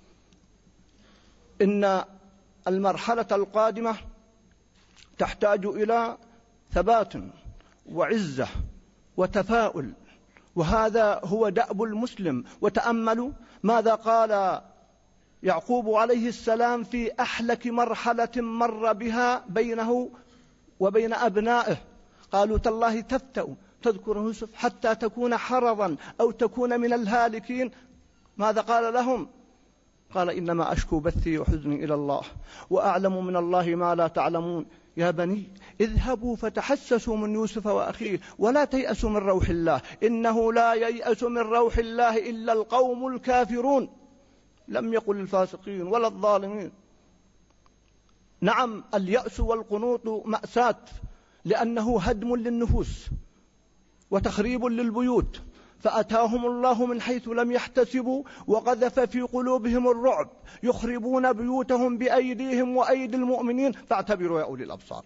إن المرحلة القادمة تحتاج إلى ثبات وعزة وتفاؤل، وهذا هو دأب المسلم. وتأملوا ماذا قال يعقوب عليه السلام في أحلك مرحلة مر بها بينه وبين أبنائه، قالوا تالله تفتأ تذكر يوسف حتى تكون حرضا أو تكون من الهالكين. ماذا قال لهم؟ قال إنما أشكو بثي وحزني إلى الله وأعلم من الله ما لا تعلمون. يا بني اذهبوا فتحسسوا من يوسف وأخيه ولا تيأسوا من روح الله إنه لا ييأس من روح الله إلا القوم الكافرون. لم يقل الفاسقين ولا الظالمين. نعم اليأس والقنوط مأساة، لأنه هدم للنفوس وتخريب للبيوت، فأتاهم الله من حيث لم يحتسبوا وقذف في قلوبهم الرعب يخربون بيوتهم بأيديهم وأيدي المؤمنين، فاعتبروا يا أولي الأبصار.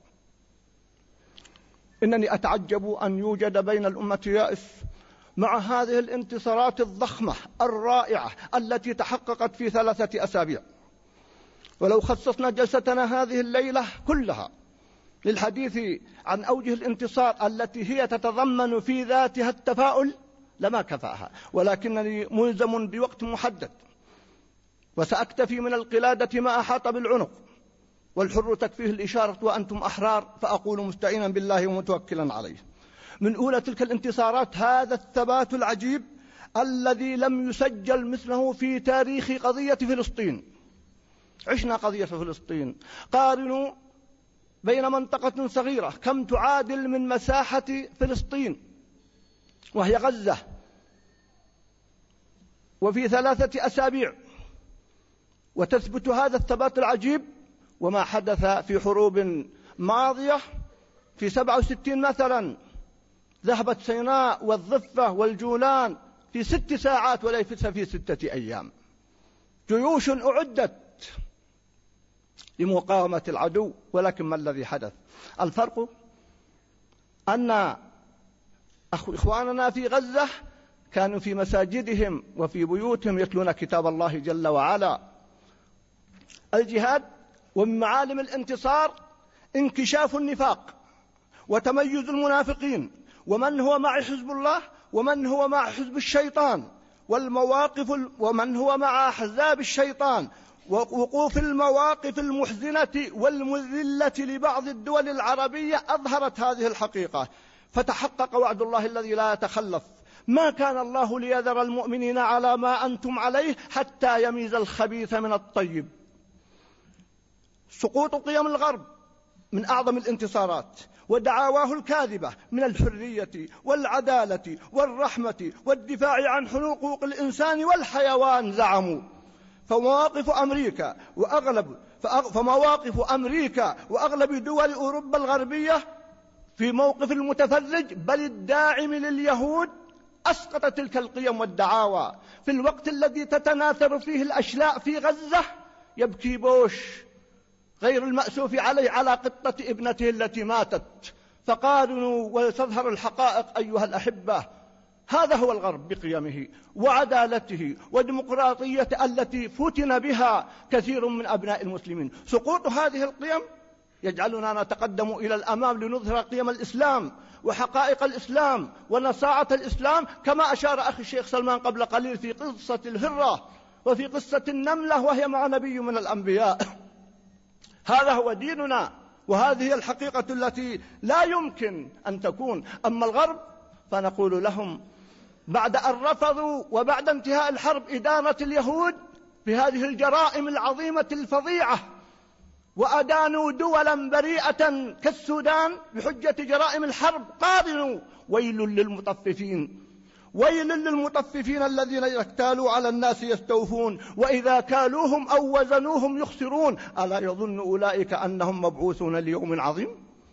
إنني أتعجب أن يوجد بين الأمة يائس مع هذه الانتصارات الضخمة الرائعة التي تحققت في 3 أسابيع. ولو خصصنا جلستنا هذه الليلة كلها للحديث عن أوجه الانتصار التي هي تتضمن في ذاتها التفاؤل لما كفاها، ولكنني ملزم بوقت محدد وسأكتفي من القلادة ما أحاط بالعنق، والحر تكفيه الإشارة وأنتم أحرار، فأقول مستعينا بالله ومتوكلا عليه. من أولى تلك الانتصارات هذا الثبات العجيب الذي لم يسجل مثله في تاريخ قضية فلسطين. عشنا قضية فلسطين، قارنوا بين منطقة صغيرة كم تعادل من مساحة فلسطين وهي غزة، وفي 3 أسابيع، وتثبت هذا الثبات العجيب. وما حدث في حروب ماضية في 67 مثلا ذهبت سيناء والضفة والجولان في 6 ساعات وليس في 6 أيام. جيوش أعدت لمقاومة العدو، ولكن ما الذي حدث؟ الفرق أن إخواننا في غزة كانوا في مساجدهم وفي بيوتهم يتلون كتاب الله جل وعلا. الجهاد ومن معالم الانتصار انكشاف النفاق وتميز المنافقين، ومن هو مع حزب الله ومن هو مع حزب الشيطان، ومن هو مع أحزاب الشيطان، ووقوف المواقف المحزنة والمذلة لبعض الدول العربية أظهرت هذه الحقيقة، فتحقق وعد الله الذي لا يتخلف. ما كان الله ليذر المؤمنين على ما أنتم عليه حتى يميز الخبيث من الطيب. سقوط قيم الغرب من أعظم الانتصارات، ودعاواه الكاذبة من الحرية والعدالة والرحمة والدفاع عن حقوق الإنسان والحيوان زعموا. فمواقف أمريكا وأغلب دول أوروبا الغربية في موقف المتفرج بل الداعم لليهود أسقط تلك القيم والدعاوى. في الوقت الذي تتناثر فيه الأشلاء في غزة يبكي بوش غير المأسوف عليه على قطة ابنته التي ماتت. فقارنوا وتظهر الحقائق أيها الأحبة. هذا هو الغرب بقيمه وعدالته وديمقراطيته التي فتن بها كثير من أبناء المسلمين. سقوط هذه القيم يجعلنا نتقدم إلى الأمام لنظهر قيم الإسلام وحقائق الإسلام ونصاعة الإسلام، كما أشار أخي الشيخ سلمان قبل قليل في قصة الهرة وفي قصة النملة وهي مع نبي من الأنبياء. هذا هو ديننا وهذه هي الحقيقة التي لا يمكن أن تكون. أما الغرب فنقول لهم بعد أن رفضوا وبعد انتهاء الحرب إدانة اليهود بهذه الجرائم العظيمة الفظيعة وأدانوا دولا بريئة كالسودان بحجة جرائم الحرب، قارنوا. ويل للمطففين، ويل للمطففين الذين يكتالوا على الناس يستوفون وإذا كالوهم أو وزنوهم يخسرون ألا يظن أولئك أنهم مبعوثون ليوم عظيم.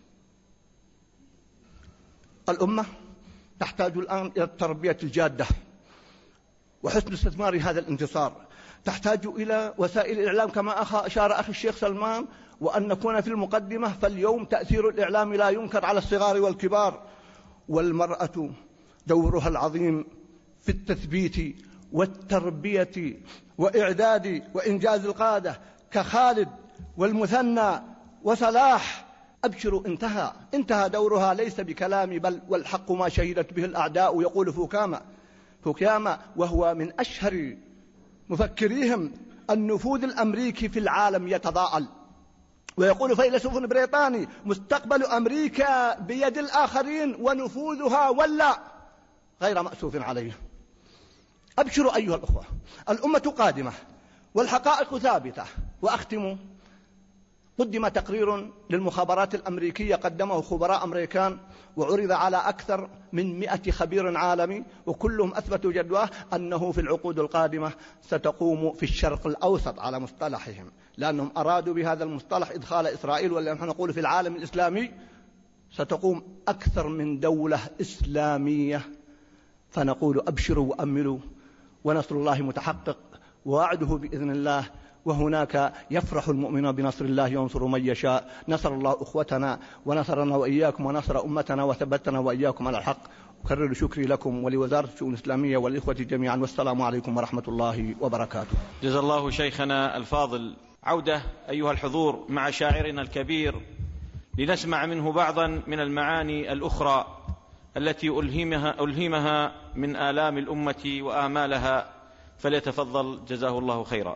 الأمة تحتاج الآن إلى التربية الجادة وحسن استثمار هذا الانتصار. تحتاج إلى وسائل الإعلام كما أشار أخي الشيخ سلمان، وأن نكون في المقدمة. فاليوم تأثير الإعلام لا ينكر على الصغار والكبار. والمرأة دورها العظيم في التثبيت والتربية وإعداد وإنجاز القادة كخالد والمثنى وصلاح. أبشروا، انتهى دورها، ليس بكلام بل والحق ما شهدت به الأعداء. يقول فوكياما وهو من أشهر مفكريهم النفوذ الأمريكي في العالم يتضاءل، ويقول فيلسوف بريطاني مستقبل أمريكا بيد الآخرين ونفوذها ولا غير مأسوف عليه. أبشروا أيها الأخوة، الأمة قادمة والحقائق ثابتة. وأختم، قدم تقرير للمخابرات الأمريكية قدمه خبراء أمريكان وعرض على أكثر من 100 خبير عالمي، وكلهم أثبتوا جدواه أنه في العقود القادمة ستقوم في الشرق الأوسط على مصطلحهم، لأنهم أرادوا بهذا المصطلح إدخال إسرائيل، ولا نحن نقول في العالم الإسلامي ستقوم أكثر من دولة إسلامية. فنقول أبشروا وأملوا، ونصر الله متحقق ووعده بإذن الله. وهناك يفرح المؤمن بنصر الله ينصر من يشاء. نصر الله أخوتنا ونصرنا وإياكم ونصر أمتنا وثبتنا وإياكم على الحق. أكرر شكري لكم ولوزارة الشؤون الإسلامية والإخوة جميعا، والسلام عليكم ورحمة الله وبركاته. جزا الله شيخنا الفاضل. عودة أيها الحضور مع شاعرنا الكبير لنسمع منه بعضا من المعاني الأخرى التي ألهمها من آلام الأمة وآمالها، فليتفضل جزاه الله خيرا.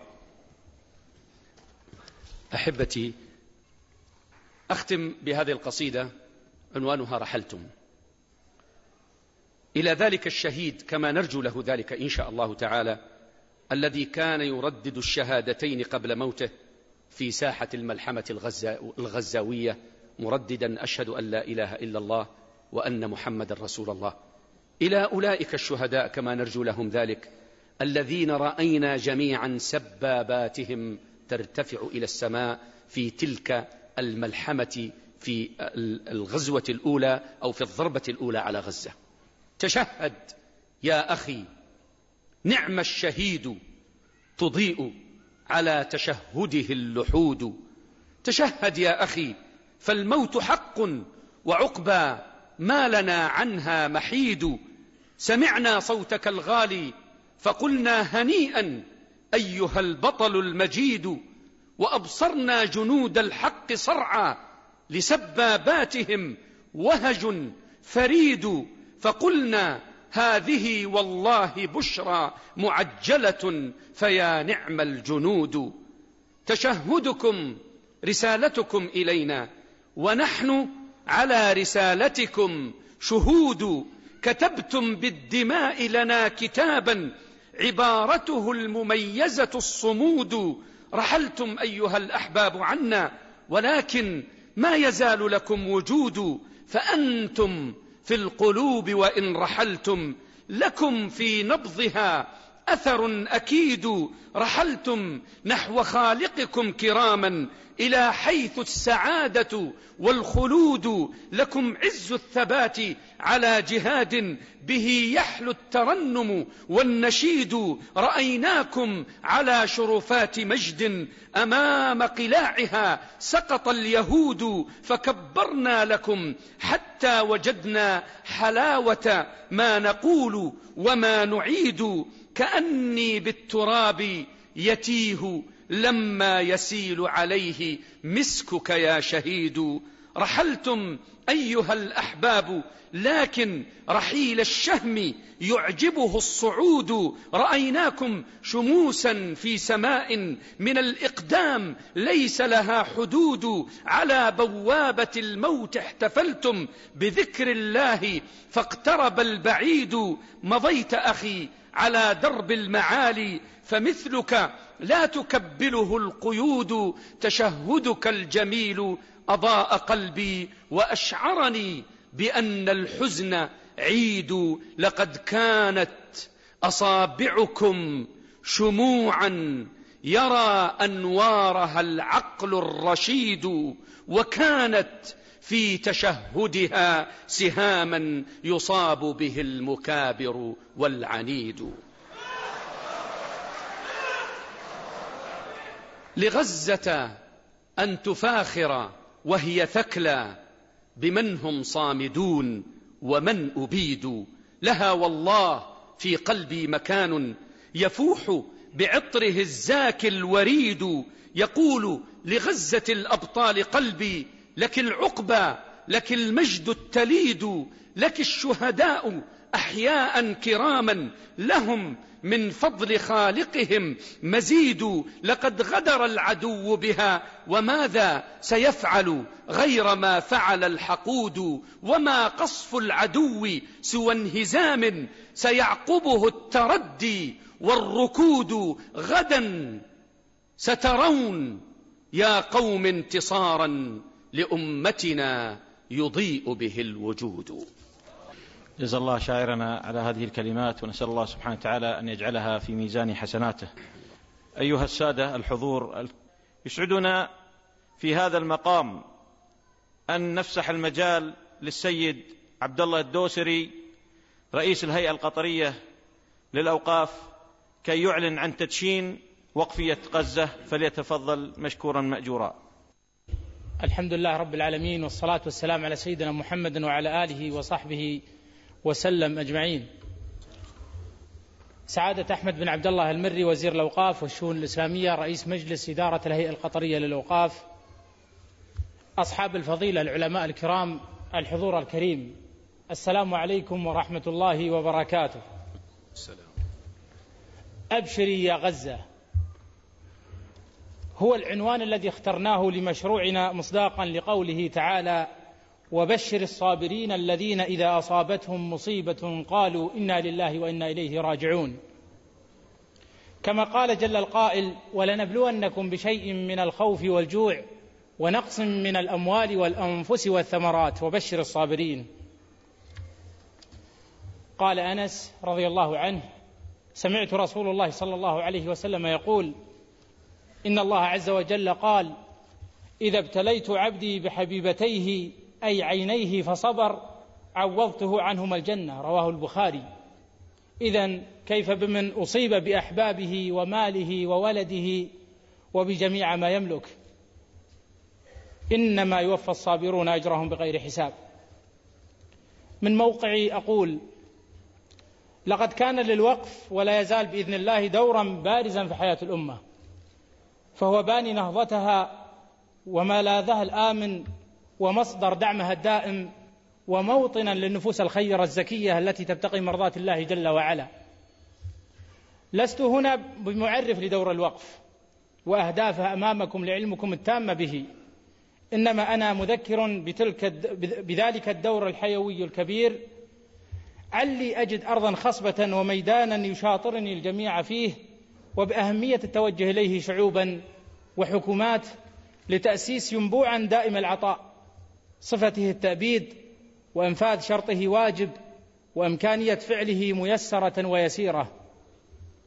أحبتي، أختم بهذه القصيدة عنوانها رحلتم. إلى ذلك الشهيد كما نرجو له ذلك إن شاء الله تعالى، الذي كان يردد الشهادتين قبل موته في ساحة الملحمة الغزاوية مرددا أشهد أن لا إله إلا الله وأن محمد رسول الله. إلى أولئك الشهداء كما نرجو لهم ذلك، الذين رأينا جميعا سباباتهم ترتفع إلى السماء في تلك الملحمة في الغزوة الأولى أو في الضربة الأولى على غزة. تشهد يا أخي، نعم الشهيد تضيء على تشهده اللحود. تشهد يا أخي، فالموت حق وعقبى ما لنا عنها محيد. سمعنا صوتك الغالي فقلنا هنيئا أيها البطل المجيد، وأبصرنا جنود الحق صرعى لسباباتهم وهج فريد، فقلنا هذه والله بشرى معجلة فيا نعم الجنود. تشهدكم رسالتكم إلينا ونحن على رسالتكم شهود. كتبتم بالدماء لنا كتابا عبارته المميزة الصمود. رحلتم أيها الأحباب عنا ولكن ما يزال لكم وجود، فأنتم في القلوب وإن رحلتم لكم في نبضها أثر أكيد، رحلتم نحو خالقكم كراما إلى حيث السعادة والخلود، لكم عز الثبات على جهاد به يحلو الترنم والنشيد، رأيناكم على شرفات مجد أمام قلاعها سقط اليهود، فكبرنا لكم حتى وجدنا حلاوة ما نقول وما نعيد، كأني بالتراب يتيه لما يسيل عليه مسكك يا شهيد. رحلتم أيها الأحباب لكن رحيل الشهم يعجبه الصعود، رأيناكم شموسا في سماء من الإقدام ليس لها حدود، على بوابة الموت احتفلتم بذكر الله فاقترب البعيد، مضيت أخي على درب المعالي فمثلك لا تكبله القيود، تشهدك الجميل أضاء قلبي وأشعرني بأن الحزن عيد، لقد كانت أصابعكم شموعا يرى أنوارها العقل الرشيد، وكانت في تشهدها سهاما يصاب به المكابر والعنيد. لغزة أن تفاخر وهي ثكلى بمن هم صامدون ومن أبيد، لها والله في قلبي مكان يفوح بعطره الزاكي الوريد، يقول لغزة الأبطال قلبي لك العقبى لك المجد التليد، لك الشهداء أحياء كراما لهم من فضل خالقهم مزيد، لقد غدر العدو بها وماذا سيفعل غير ما فعل الحقود، وما قصف العدو سوى انهزام سيعقبه التردي والركود، غدا سترون يا قوم انتصارا لأمتنا يضيء به الوجود. جزا الله شاعرنا على هذه الكلمات، ونسأل الله سبحانه وتعالى أن يجعلها في ميزان حسناته. أيها السادة الحضور، يسعدنا في هذا المقام أن نفسح المجال للسيد عبد الله الدوسري رئيس الهيئة القطرية للأوقاف كي يعلن عن تدشين وقفية غزة، فليتفضل مشكورا مأجورا. الحمد لله رب العالمين، والصلاة والسلام على سيدنا محمد وعلى آله وصحبه وسلم أجمعين. سعادة أحمد بن عبد الله المري وزير الأوقاف والشؤون الإسلامية رئيس مجلس إدارة الهيئة القطرية للأوقاف، أصحاب الفضيلة العلماء الكرام، الحضور الكريم، السلام عليكم ورحمة الله وبركاته. السلام. أبشري يا غزة هو العنوان الذي اخترناه لمشروعنا مصداقا لقوله تعالى: وبشر الصابرين الذين إذا أصابتهم مصيبة قالوا إنا لله وإنا إليه راجعون. كما قال جل القائل: ولنبلونكم بشيء من الخوف والجوع ونقص من الأموال والأنفس والثمرات وبشر الصابرين. قال أنس رضي الله عنه: سمعت رسول الله صلى الله عليه وسلم يقول: إن الله عز وجل قال: إذا ابتليت عبدي بحبيبتيه أي عينيه فصبر عوضته عنهما الجنة. رواه البخاري. إذن كيف بمن أصيب بأحبابه وماله وولده وبجميع ما يملك؟ إنما يوفى الصابرون أجرهم بغير حساب. من موقعي أقول: لقد كان للوقف ولا يزال بإذن الله دورا بارزا في حياة الأمة، فهو باني نهضتها وملاذها الآمن ومصدر دعمها الدائم وموطنا للنفوس الخيرة الزكية التي تبتغي مرضات الله جل وعلا. لست هنا بمعرف لدور الوقف وأهدافه أمامكم لعلمكم التام به، إنما أنا مذكر بذلك الدور الحيوي الكبير، علي أجد أرضا خصبة وميدانا يشاطرني الجميع فيه، وبأهمية التوجه إليه شعوبا وحكومات لتأسيس ينبوعا دائم العطاء صفته التأبيد، وإنفاذ شرطه واجب، وإمكانية فعله ميسرة ويسيرة.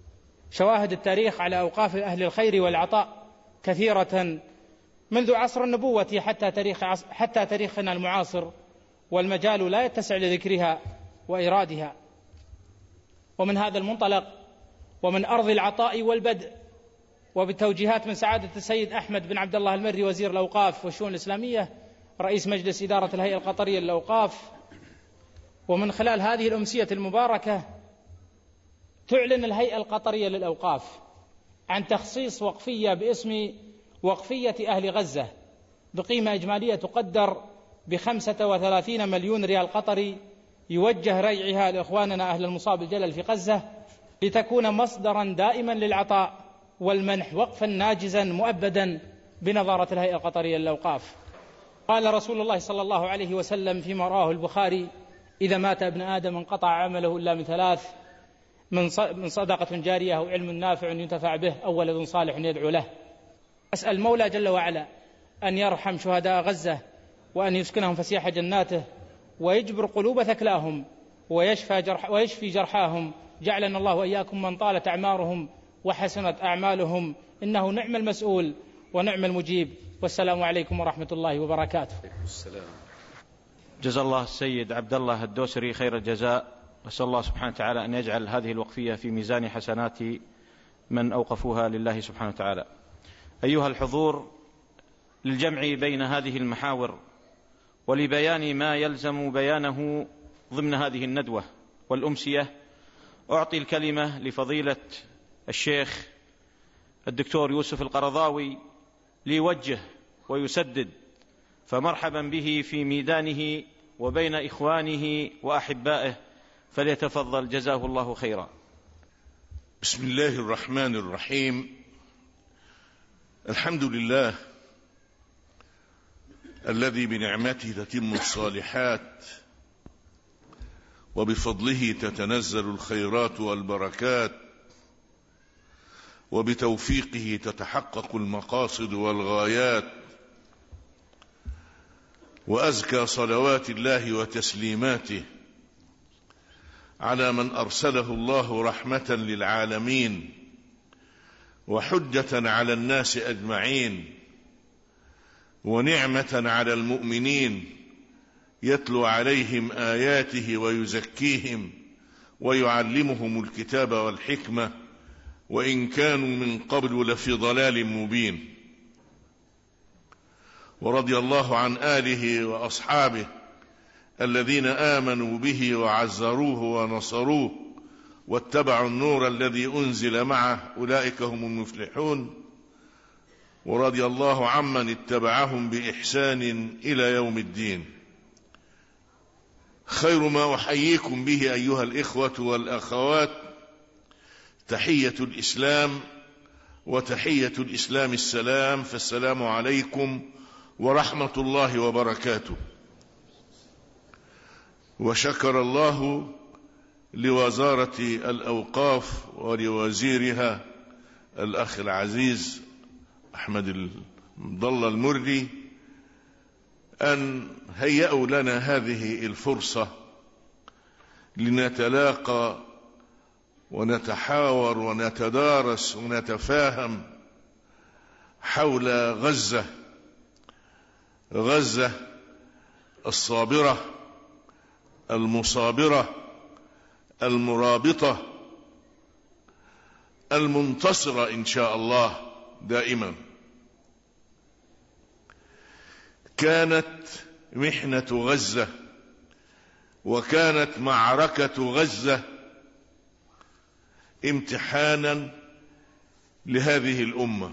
شواهد التاريخ على أوقاف أهل الخير والعطاء كثيرة منذ عصر النبوة حتى تاريخنا المعاصر، والمجال لا يتسع لذكرها وإيرادها. ومن هذا المنطلق ومن أرض العطاء والبدء، وبتوجيهات من سعادة السيد أحمد بن عبد الله المري وزير الأوقاف والشؤون الإسلامية رئيس مجلس إدارة الهيئة القطرية للأوقاف، ومن خلال هذه الأمسية المباركة تعلن الهيئة القطرية للأوقاف عن تخصيص وقفية باسم وقفية أهل غزة بقيمة إجمالية تقدر ب35 مليون ريال قطري، يوجه ريعها لإخواننا أهل المصاب الجلل في غزة، لتكون مصدرا دائما للعطاء والمنح وقفا ناجزا مؤبدا بنظارة الهيئة القطرية للأوقاف. قال رسول الله صلى الله عليه وسلم فيما رواه البخاري: إذا مات ابن آدم انقطع عمله إلا من ثلاث: من صدقة جارية أو علم نافع ينتفع به أو ولد صالح يدعو له. أسأل المولى جل وعلا أن يرحم شهداء غزة، وأن يسكنهم فسيح جناته، ويجبر قلوب ثكلاهم، ويشفي جرحاهم. جعلنا الله وإياكم من طالت أعمارهم وحسنت أعمالهم، إنه نعم المسؤول ونعم المجيب. والسلام عليكم ورحمة الله وبركاته. جزا الله السيد عبد الله الدوسري خير الجزاء، وأسأل الله سبحانه وتعالى أن يجعل هذه الوقفية في ميزان حسنات من أوقفوها لله سبحانه وتعالى. أيها الحضور، للجمع بين هذه المحاور ولبيان ما يلزم بيانه ضمن هذه الندوة والأمسية، أعطي الكلمة لفضيلة الشيخ الدكتور يوسف القرضاوي ليوجه ويسدد، فمرحبا به في ميدانه وبين إخوانه وأحبائه، فليتفضل جزاه الله خيرا. بسم الله الرحمن الرحيم. الحمد لله الذي بنعمته تتم الصالحات، وبفضله تتنزل الخيرات والبركات، وبتوفيقه تتحقق المقاصد والغايات. وأزكى صلوات الله وتسليماته على من أرسله الله رحمة للعالمين وحجة على الناس أجمعين ونعمة على المؤمنين، يتلو عليهم آياته ويزكيهم ويعلمهم الكتاب والحكمة، وإن كانوا من قبل لفي ضلال مبين. ورضي الله عن آله وأصحابه الذين آمنوا به وعزروه ونصروه واتبعوا النور الذي أنزل معه، أولئك هم المفلحون. ورضي الله عمن اتبعهم بإحسان إلى يوم الدين. خير ما أحييكم به أيها الإخوة والأخوات تحية الإسلام، وتحية الإسلام السلام، فالسلام عليكم ورحمة الله وبركاته. وشكر الله لوزارة الأوقاف ولوزيرها الأخ العزيز أحمد عبد الله المري أن هيئوا لنا هذه الفرصة لنتلاقى ونتحاور ونتدارس ونتفاهم حول غزة الصابرة المصابرة المرابطة المنتصرة إن شاء الله دائما. كانت محنة غزة وكانت معركة غزة امتحانا لهذه الأمة،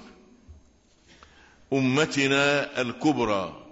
أمتنا الكبرى.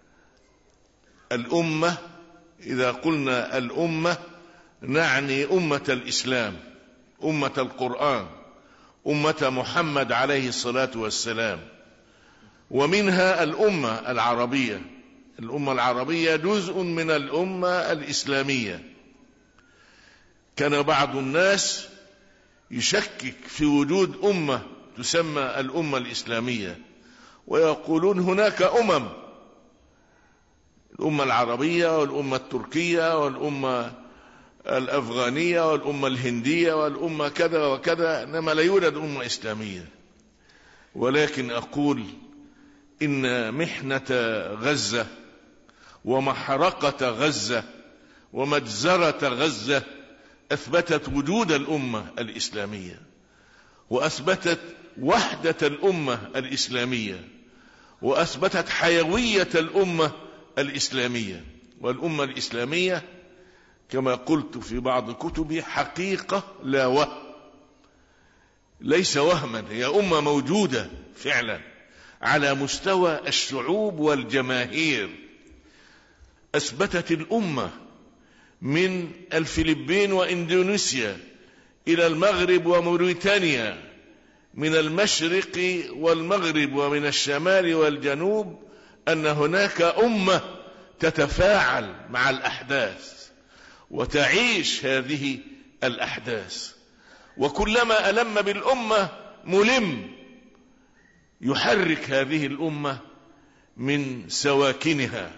الأمة، إذا قلنا الأمة نعني أمة الإسلام، أمة القرآن، أمة محمد عليه الصلاة والسلام، ومنها الأمة العربية. الأمة العربية جزء من الأمة الإسلامية. كان بعض الناس يشكك في وجود أمة تسمى الأمة الإسلامية، ويقولون هناك الأمة العربية والأمة التركية والأمة الأفغانية والأمة الهندية والأمة كذا وكذا، إنما لا يوجد أمة إسلامية. ولكن أقول إن محنة غزة ومحرقة غزة ومجزرة غزة أثبتت وجود الأمة الإسلامية، وأثبتت وحدة الأمة الإسلامية، وأثبتت حيوية الأمة الإسلامية. والأمة الإسلامية كما قلت في بعض كتبي حقيقة لا وهم، ليس وهما، هي أمة موجودة فعلا على مستوى الشعوب والجماهير. أثبتت الأمة من الفلبين وإندونيسيا إلى المغرب وموريتانيا، من المشرق والمغرب ومن الشمال والجنوب، أن هناك أمة تتفاعل مع الأحداث وتعيش هذه الأحداث. وكلما ألم بالأمة ملم يحرك هذه الأمة من سواكنها،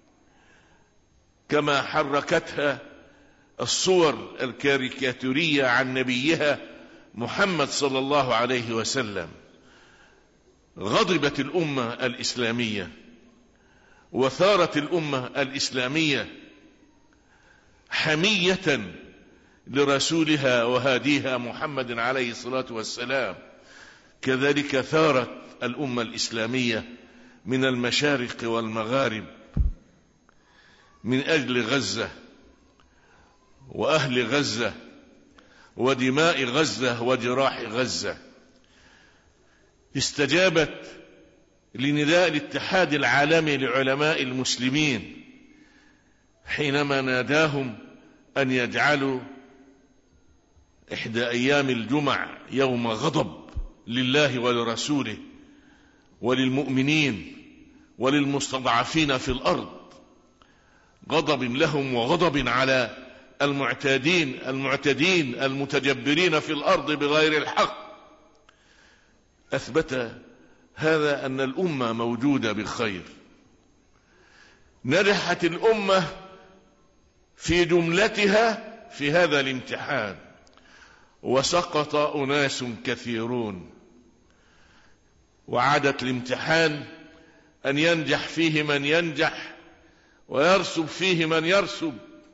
كما حركتها الصور الكاريكاتورية عن نبيها محمد صلى الله عليه وسلم. غضبت الأمة الإسلامية وثارت الأمة الإسلامية حمية لرسولها وهاديها محمد عليه الصلاة والسلام. كذلك ثارت الأمة الإسلامية من المشارق والمغارب من أجل غزة وأهل غزة ودماء غزة وجراح غزة. استجابت لنداء الاتحاد العالمي لعلماء المسلمين حينما ناداهم أن يجعلوا إحدى أيام الجمع يوم غضب لله ولرسوله وللمؤمنين وللمستضعفين في الأرض، غضب لهم وغضب على المعتدين المتجبرين في الأرض بغير الحق. أثبت هذا أن الأمة موجودة بخير. نجحت الأمة في جملتها في هذا الامتحان، وسقط أناس كثيرون، وعادت الامتحان أن ينجح فيه من ينجح ويرسب فيه من يرسب.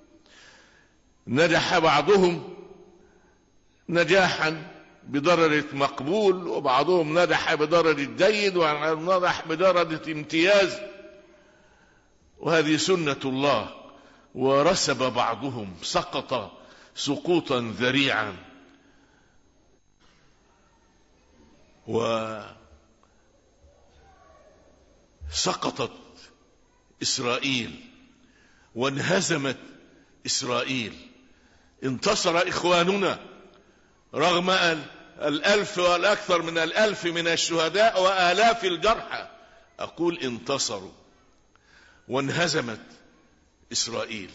نجح بعضهم نجاحا بدرجة مقبول، وبعضهم نجح بدرجة جيد، ونجح بدرجة امتياز، وهذه سنة الله. ورسب بعضهم، سقط سقوطا ذريعا. وسقطت إسرائيل وانهزمت إسرائيل. انتصر إخواننا رغم 1000 والأكثر من 1000 من الشهداء وآلاف الجرحى. أقول انتصروا وانهزمت إسرائيل.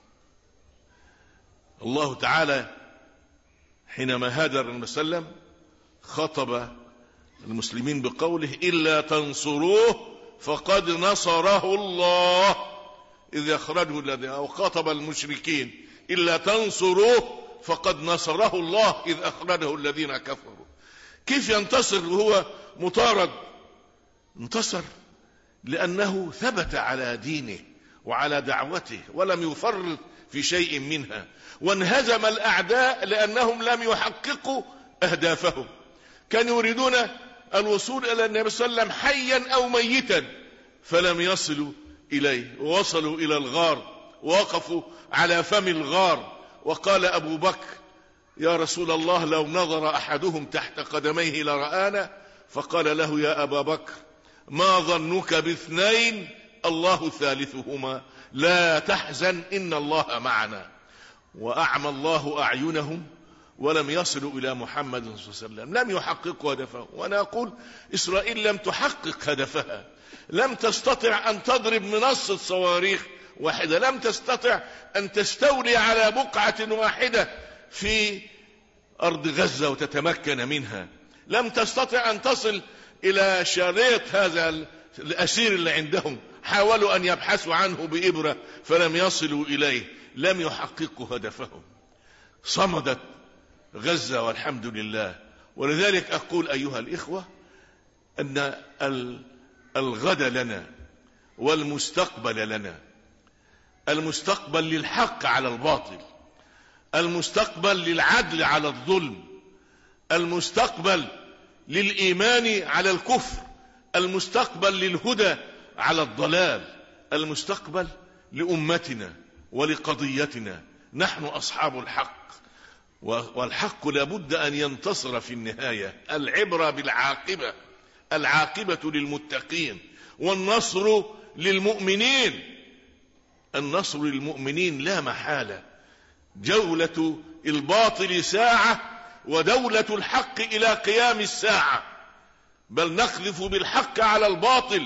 الله تعالى حينما هاجر النبي صلى الله عليه وسلم خطب المسلمين بقوله: إلا تنصروه فقد نصره الله إذ يخرجه الذين، أو خاطب المشركين: إلا تنصروه فقد نصره الله إذ أخرجه الذين كفروا. كيف ينتصر وهو مطارد؟ انتصر لأنه ثبت على دينه وعلى دعوته ولم يفرط في شيء منها. وانهزم الأعداء لأنهم لم يحققوا أهدافهم، كانوا يريدون الوصول إلى النبي صلى الله عليه وسلم حيا أو ميتا فلم يصلوا إليه، ووصلوا إلى الغار، ووقفوا على فم الغار، وقال أبو بكر: يا رسول الله لو نظر أحدهم تحت قدميه لرآنا. فقال له: يا أبا بكر ما ظنك باثنين الله ثالثهما، لا تحزن إن الله معنا. وأعمى الله أعينهم ولم يصلوا إلى محمد صلى الله عليه وسلم، لم يحققوا هدفهم. وأنا أقول إسرائيل لم تحقق هدفها، لم تستطع أن تضرب منصة صواريخ واحدة، لم تستطع أن تستولي على بقعة واحدة في أرض غزة وتتمكن منها، لم تستطع أن تصل إلى شريط هذا الأسير اللي عندهم، حاولوا أن يبحثوا عنه بإبرة فلم يصلوا إليه. لم يحققوا هدفهم. صمدت غزة والحمد لله. ولذلك أقول أيها الإخوة أن الغد لنا والمستقبل لنا. المستقبل للحق على الباطل، المستقبل للعدل على الظلم، المستقبل للإيمان على الكفر، المستقبل للهدى على الضلال، المستقبل لأمتنا ولقضيتنا. نحن أصحاب الحق، والحق لابد أن ينتصر في النهاية. العبرة بالعاقبة، العاقبة للمتقين، والنصر للمؤمنين. النصر للمؤمنين لا محالة. جولة الباطل ساعة، ودولة الحق إلى قيام الساعة. بل نقذف بالحق على الباطل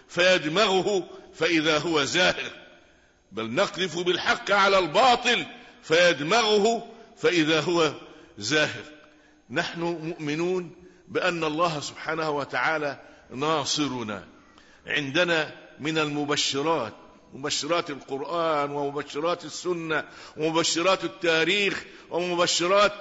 فيدمغه فإذا هو زاهق. بل نقذف بالحق على الباطل فيدمغه فإذا هو زاهق. نحن مؤمنون بأن الله سبحانه وتعالى ناصرنا. عندنا من المبشرات، مبشرات القرآن ومبشرات السنة ومبشرات التاريخ ومبشرات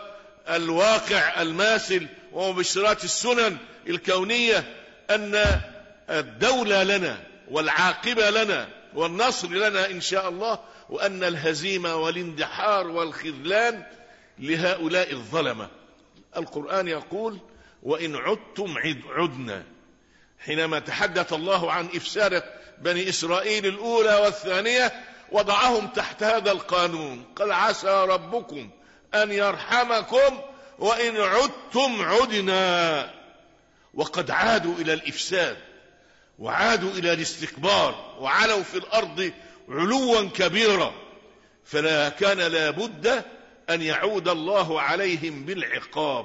الواقع الماثل ومبشرات السنن الكونية، أن الدولة لنا والعاقبة لنا والنصر لنا إن شاء الله، وأن الهزيمة والاندحار والخذلان لهؤلاء الظلمة. القرآن يقول: وإن عدتم عدنا. حينما تحدث الله عن إفسادة بني إسرائيل الأولى والثانية وضعهم تحت هذا القانون، قال: عسى ربكم أن يرحمكم وإن عدتم عدنا. وقد عادوا إلى الإفساد وعادوا إلى الاستكبار وعلوا في الأرض علوا كبيرا، فلا كان لا بد أن يعود الله عليهم بالعقاب.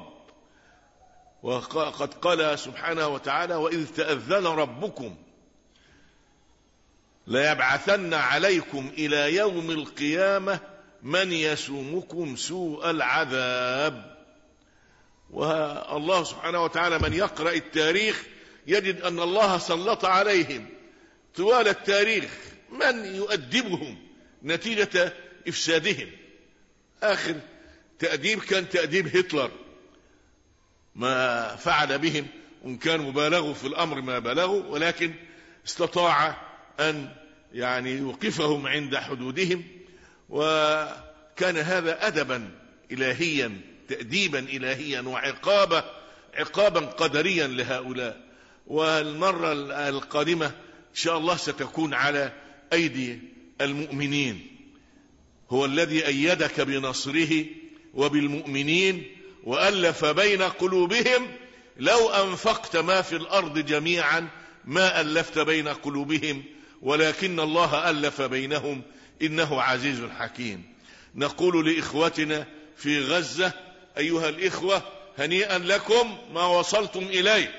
وقد قال سبحانه وتعالى: وإذ تأذن ربكم ليبعثن عليكم إلى يوم القيامة من يسومكم سوء العذاب. والله سبحانه وتعالى من يقرأ التاريخ يجد أن الله سلط عليهم طوال التاريخ من يؤدبهم نتيجة إفسادهم. آخر تأديب كان تأديب هتلر، ما فعل بهم، وإن كان مبالغوا في الأمر ما بلغوا، ولكن استطاع أن يوقفهم عند حدودهم. وكان هذا أدبا إلهيا، تأديبا إلهيا، عقابا قدريا لهؤلاء. والمرة القادمة إن شاء الله ستكون على أيدي المؤمنين. هو الذي أيدك بنصره وبالمؤمنين وألف بين قلوبهم لو أنفقت ما في الأرض جميعا ما ألفت بين قلوبهم ولكن الله ألف بينهم إنه عزيز حكيم. نقول لإخوتنا في غزة: أيها الإخوة، هنيئا لكم ما وصلتم إليه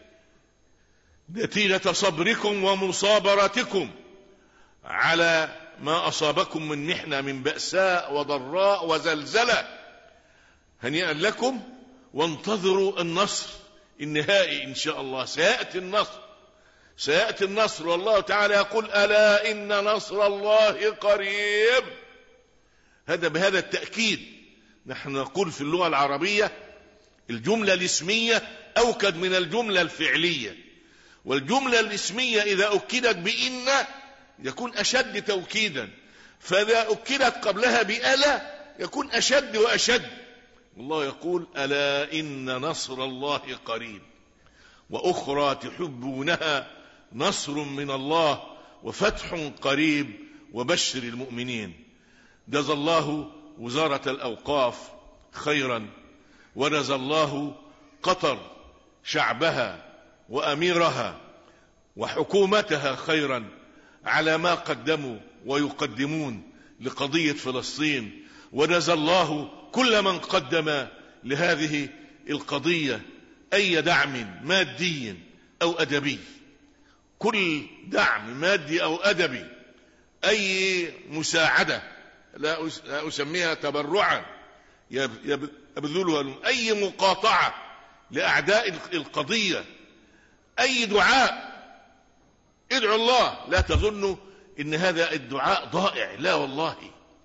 نتيجة صبركم ومصابرتكم على ما أصابكم من محنة، من بأساء وضراء وزلزلة. هنيئا لكم، وانتظروا النصر النهائي إن شاء الله. سيأتي النصر، والله تعالى يقول: ألا إن نصر الله قريب. هذا بهذا التأكيد. نحن نقول في اللغة العربية الجملة الاسمية أوكد من الجملة الفعلية، والجملة الاسمية إذا أكدت بإن يكون أشد توكيدا، فإذا أكدت قبلها بألا يكون أشد وأشد. الله يقول: ألا إن نصر الله قريب وأخرى تحبونها نصر من الله وفتح قريب وبشر المؤمنين. جزى الله وزارة الأوقاف خيرا، وجزى الله قطر شعبها وأميرها وحكومتها خيرا على ما قدموا ويقدمون لقضية فلسطين. وجزى الله كل من قدم لهذه القضية أي دعم مادي أو أدبي، كل دعم مادي أو أدبي، أي مساعدة لا أسميها تبرعا يبذلها لهم، أي مقاطعة لأعداء القضية، أي دعاء. ادعوا الله، لا تظنوا إن هذا الدعاء ضائع، لا والله.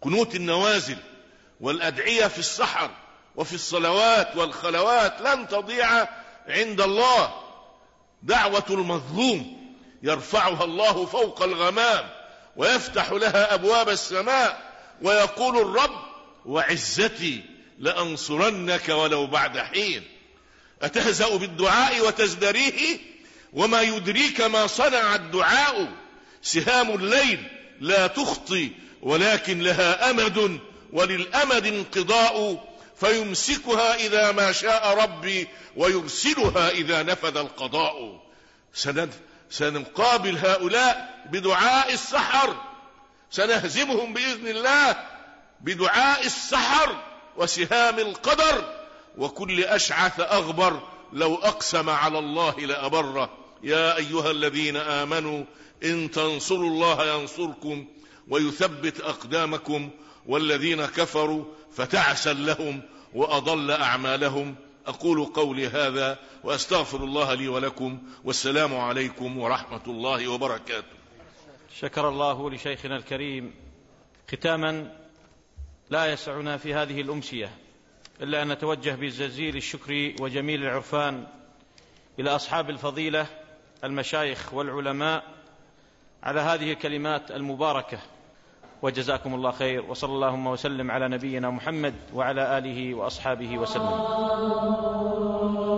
قنوت النوازل والأدعية في السحر وفي الصلوات والخلوات لن تضيع عند الله. دعوة المظلوم يرفعها الله فوق الغمام ويفتح لها أبواب السماء، ويقول الرب: وعزتي لأنصرنك ولو بعد حين. أتهزأ بالدعاء وتزدريه؟ وما يدريك ما صنع الدعاء. سهام الليل لا تخطي ولكن لها أمد، وللأمد انقضاء، فيمسكها إذا ما شاء ربي ويرسلها إذا نفذ القضاء. سنقابل هؤلاء بدعاء السحر، سنهزمهم بإذن الله بدعاء السحر وسهام القدر، وكل أشعث أغبر لو أقسم على الله لأبره. يا أيها الذين آمنوا إن تنصروا الله ينصركم ويثبت أقدامكم، والذين كفروا فتعسا لهم وأضل أعمالهم. أقول قولي هذا وأستغفر الله لي ولكم، والسلام عليكم ورحمة الله وبركاته. شكر الله لشيخنا الكريم. ختاما، لا يسعنا في هذه الأمسية إلا أن نتوجه بجزيل الشكر وجميل العرفان إلى أصحاب الفضيلة المشايخ والعلماء على هذه الكلمات المباركة، وجزاكم الله خير، وصلى اللهم وسلم على نبينا محمد وعلى آله وأصحابه وسلم.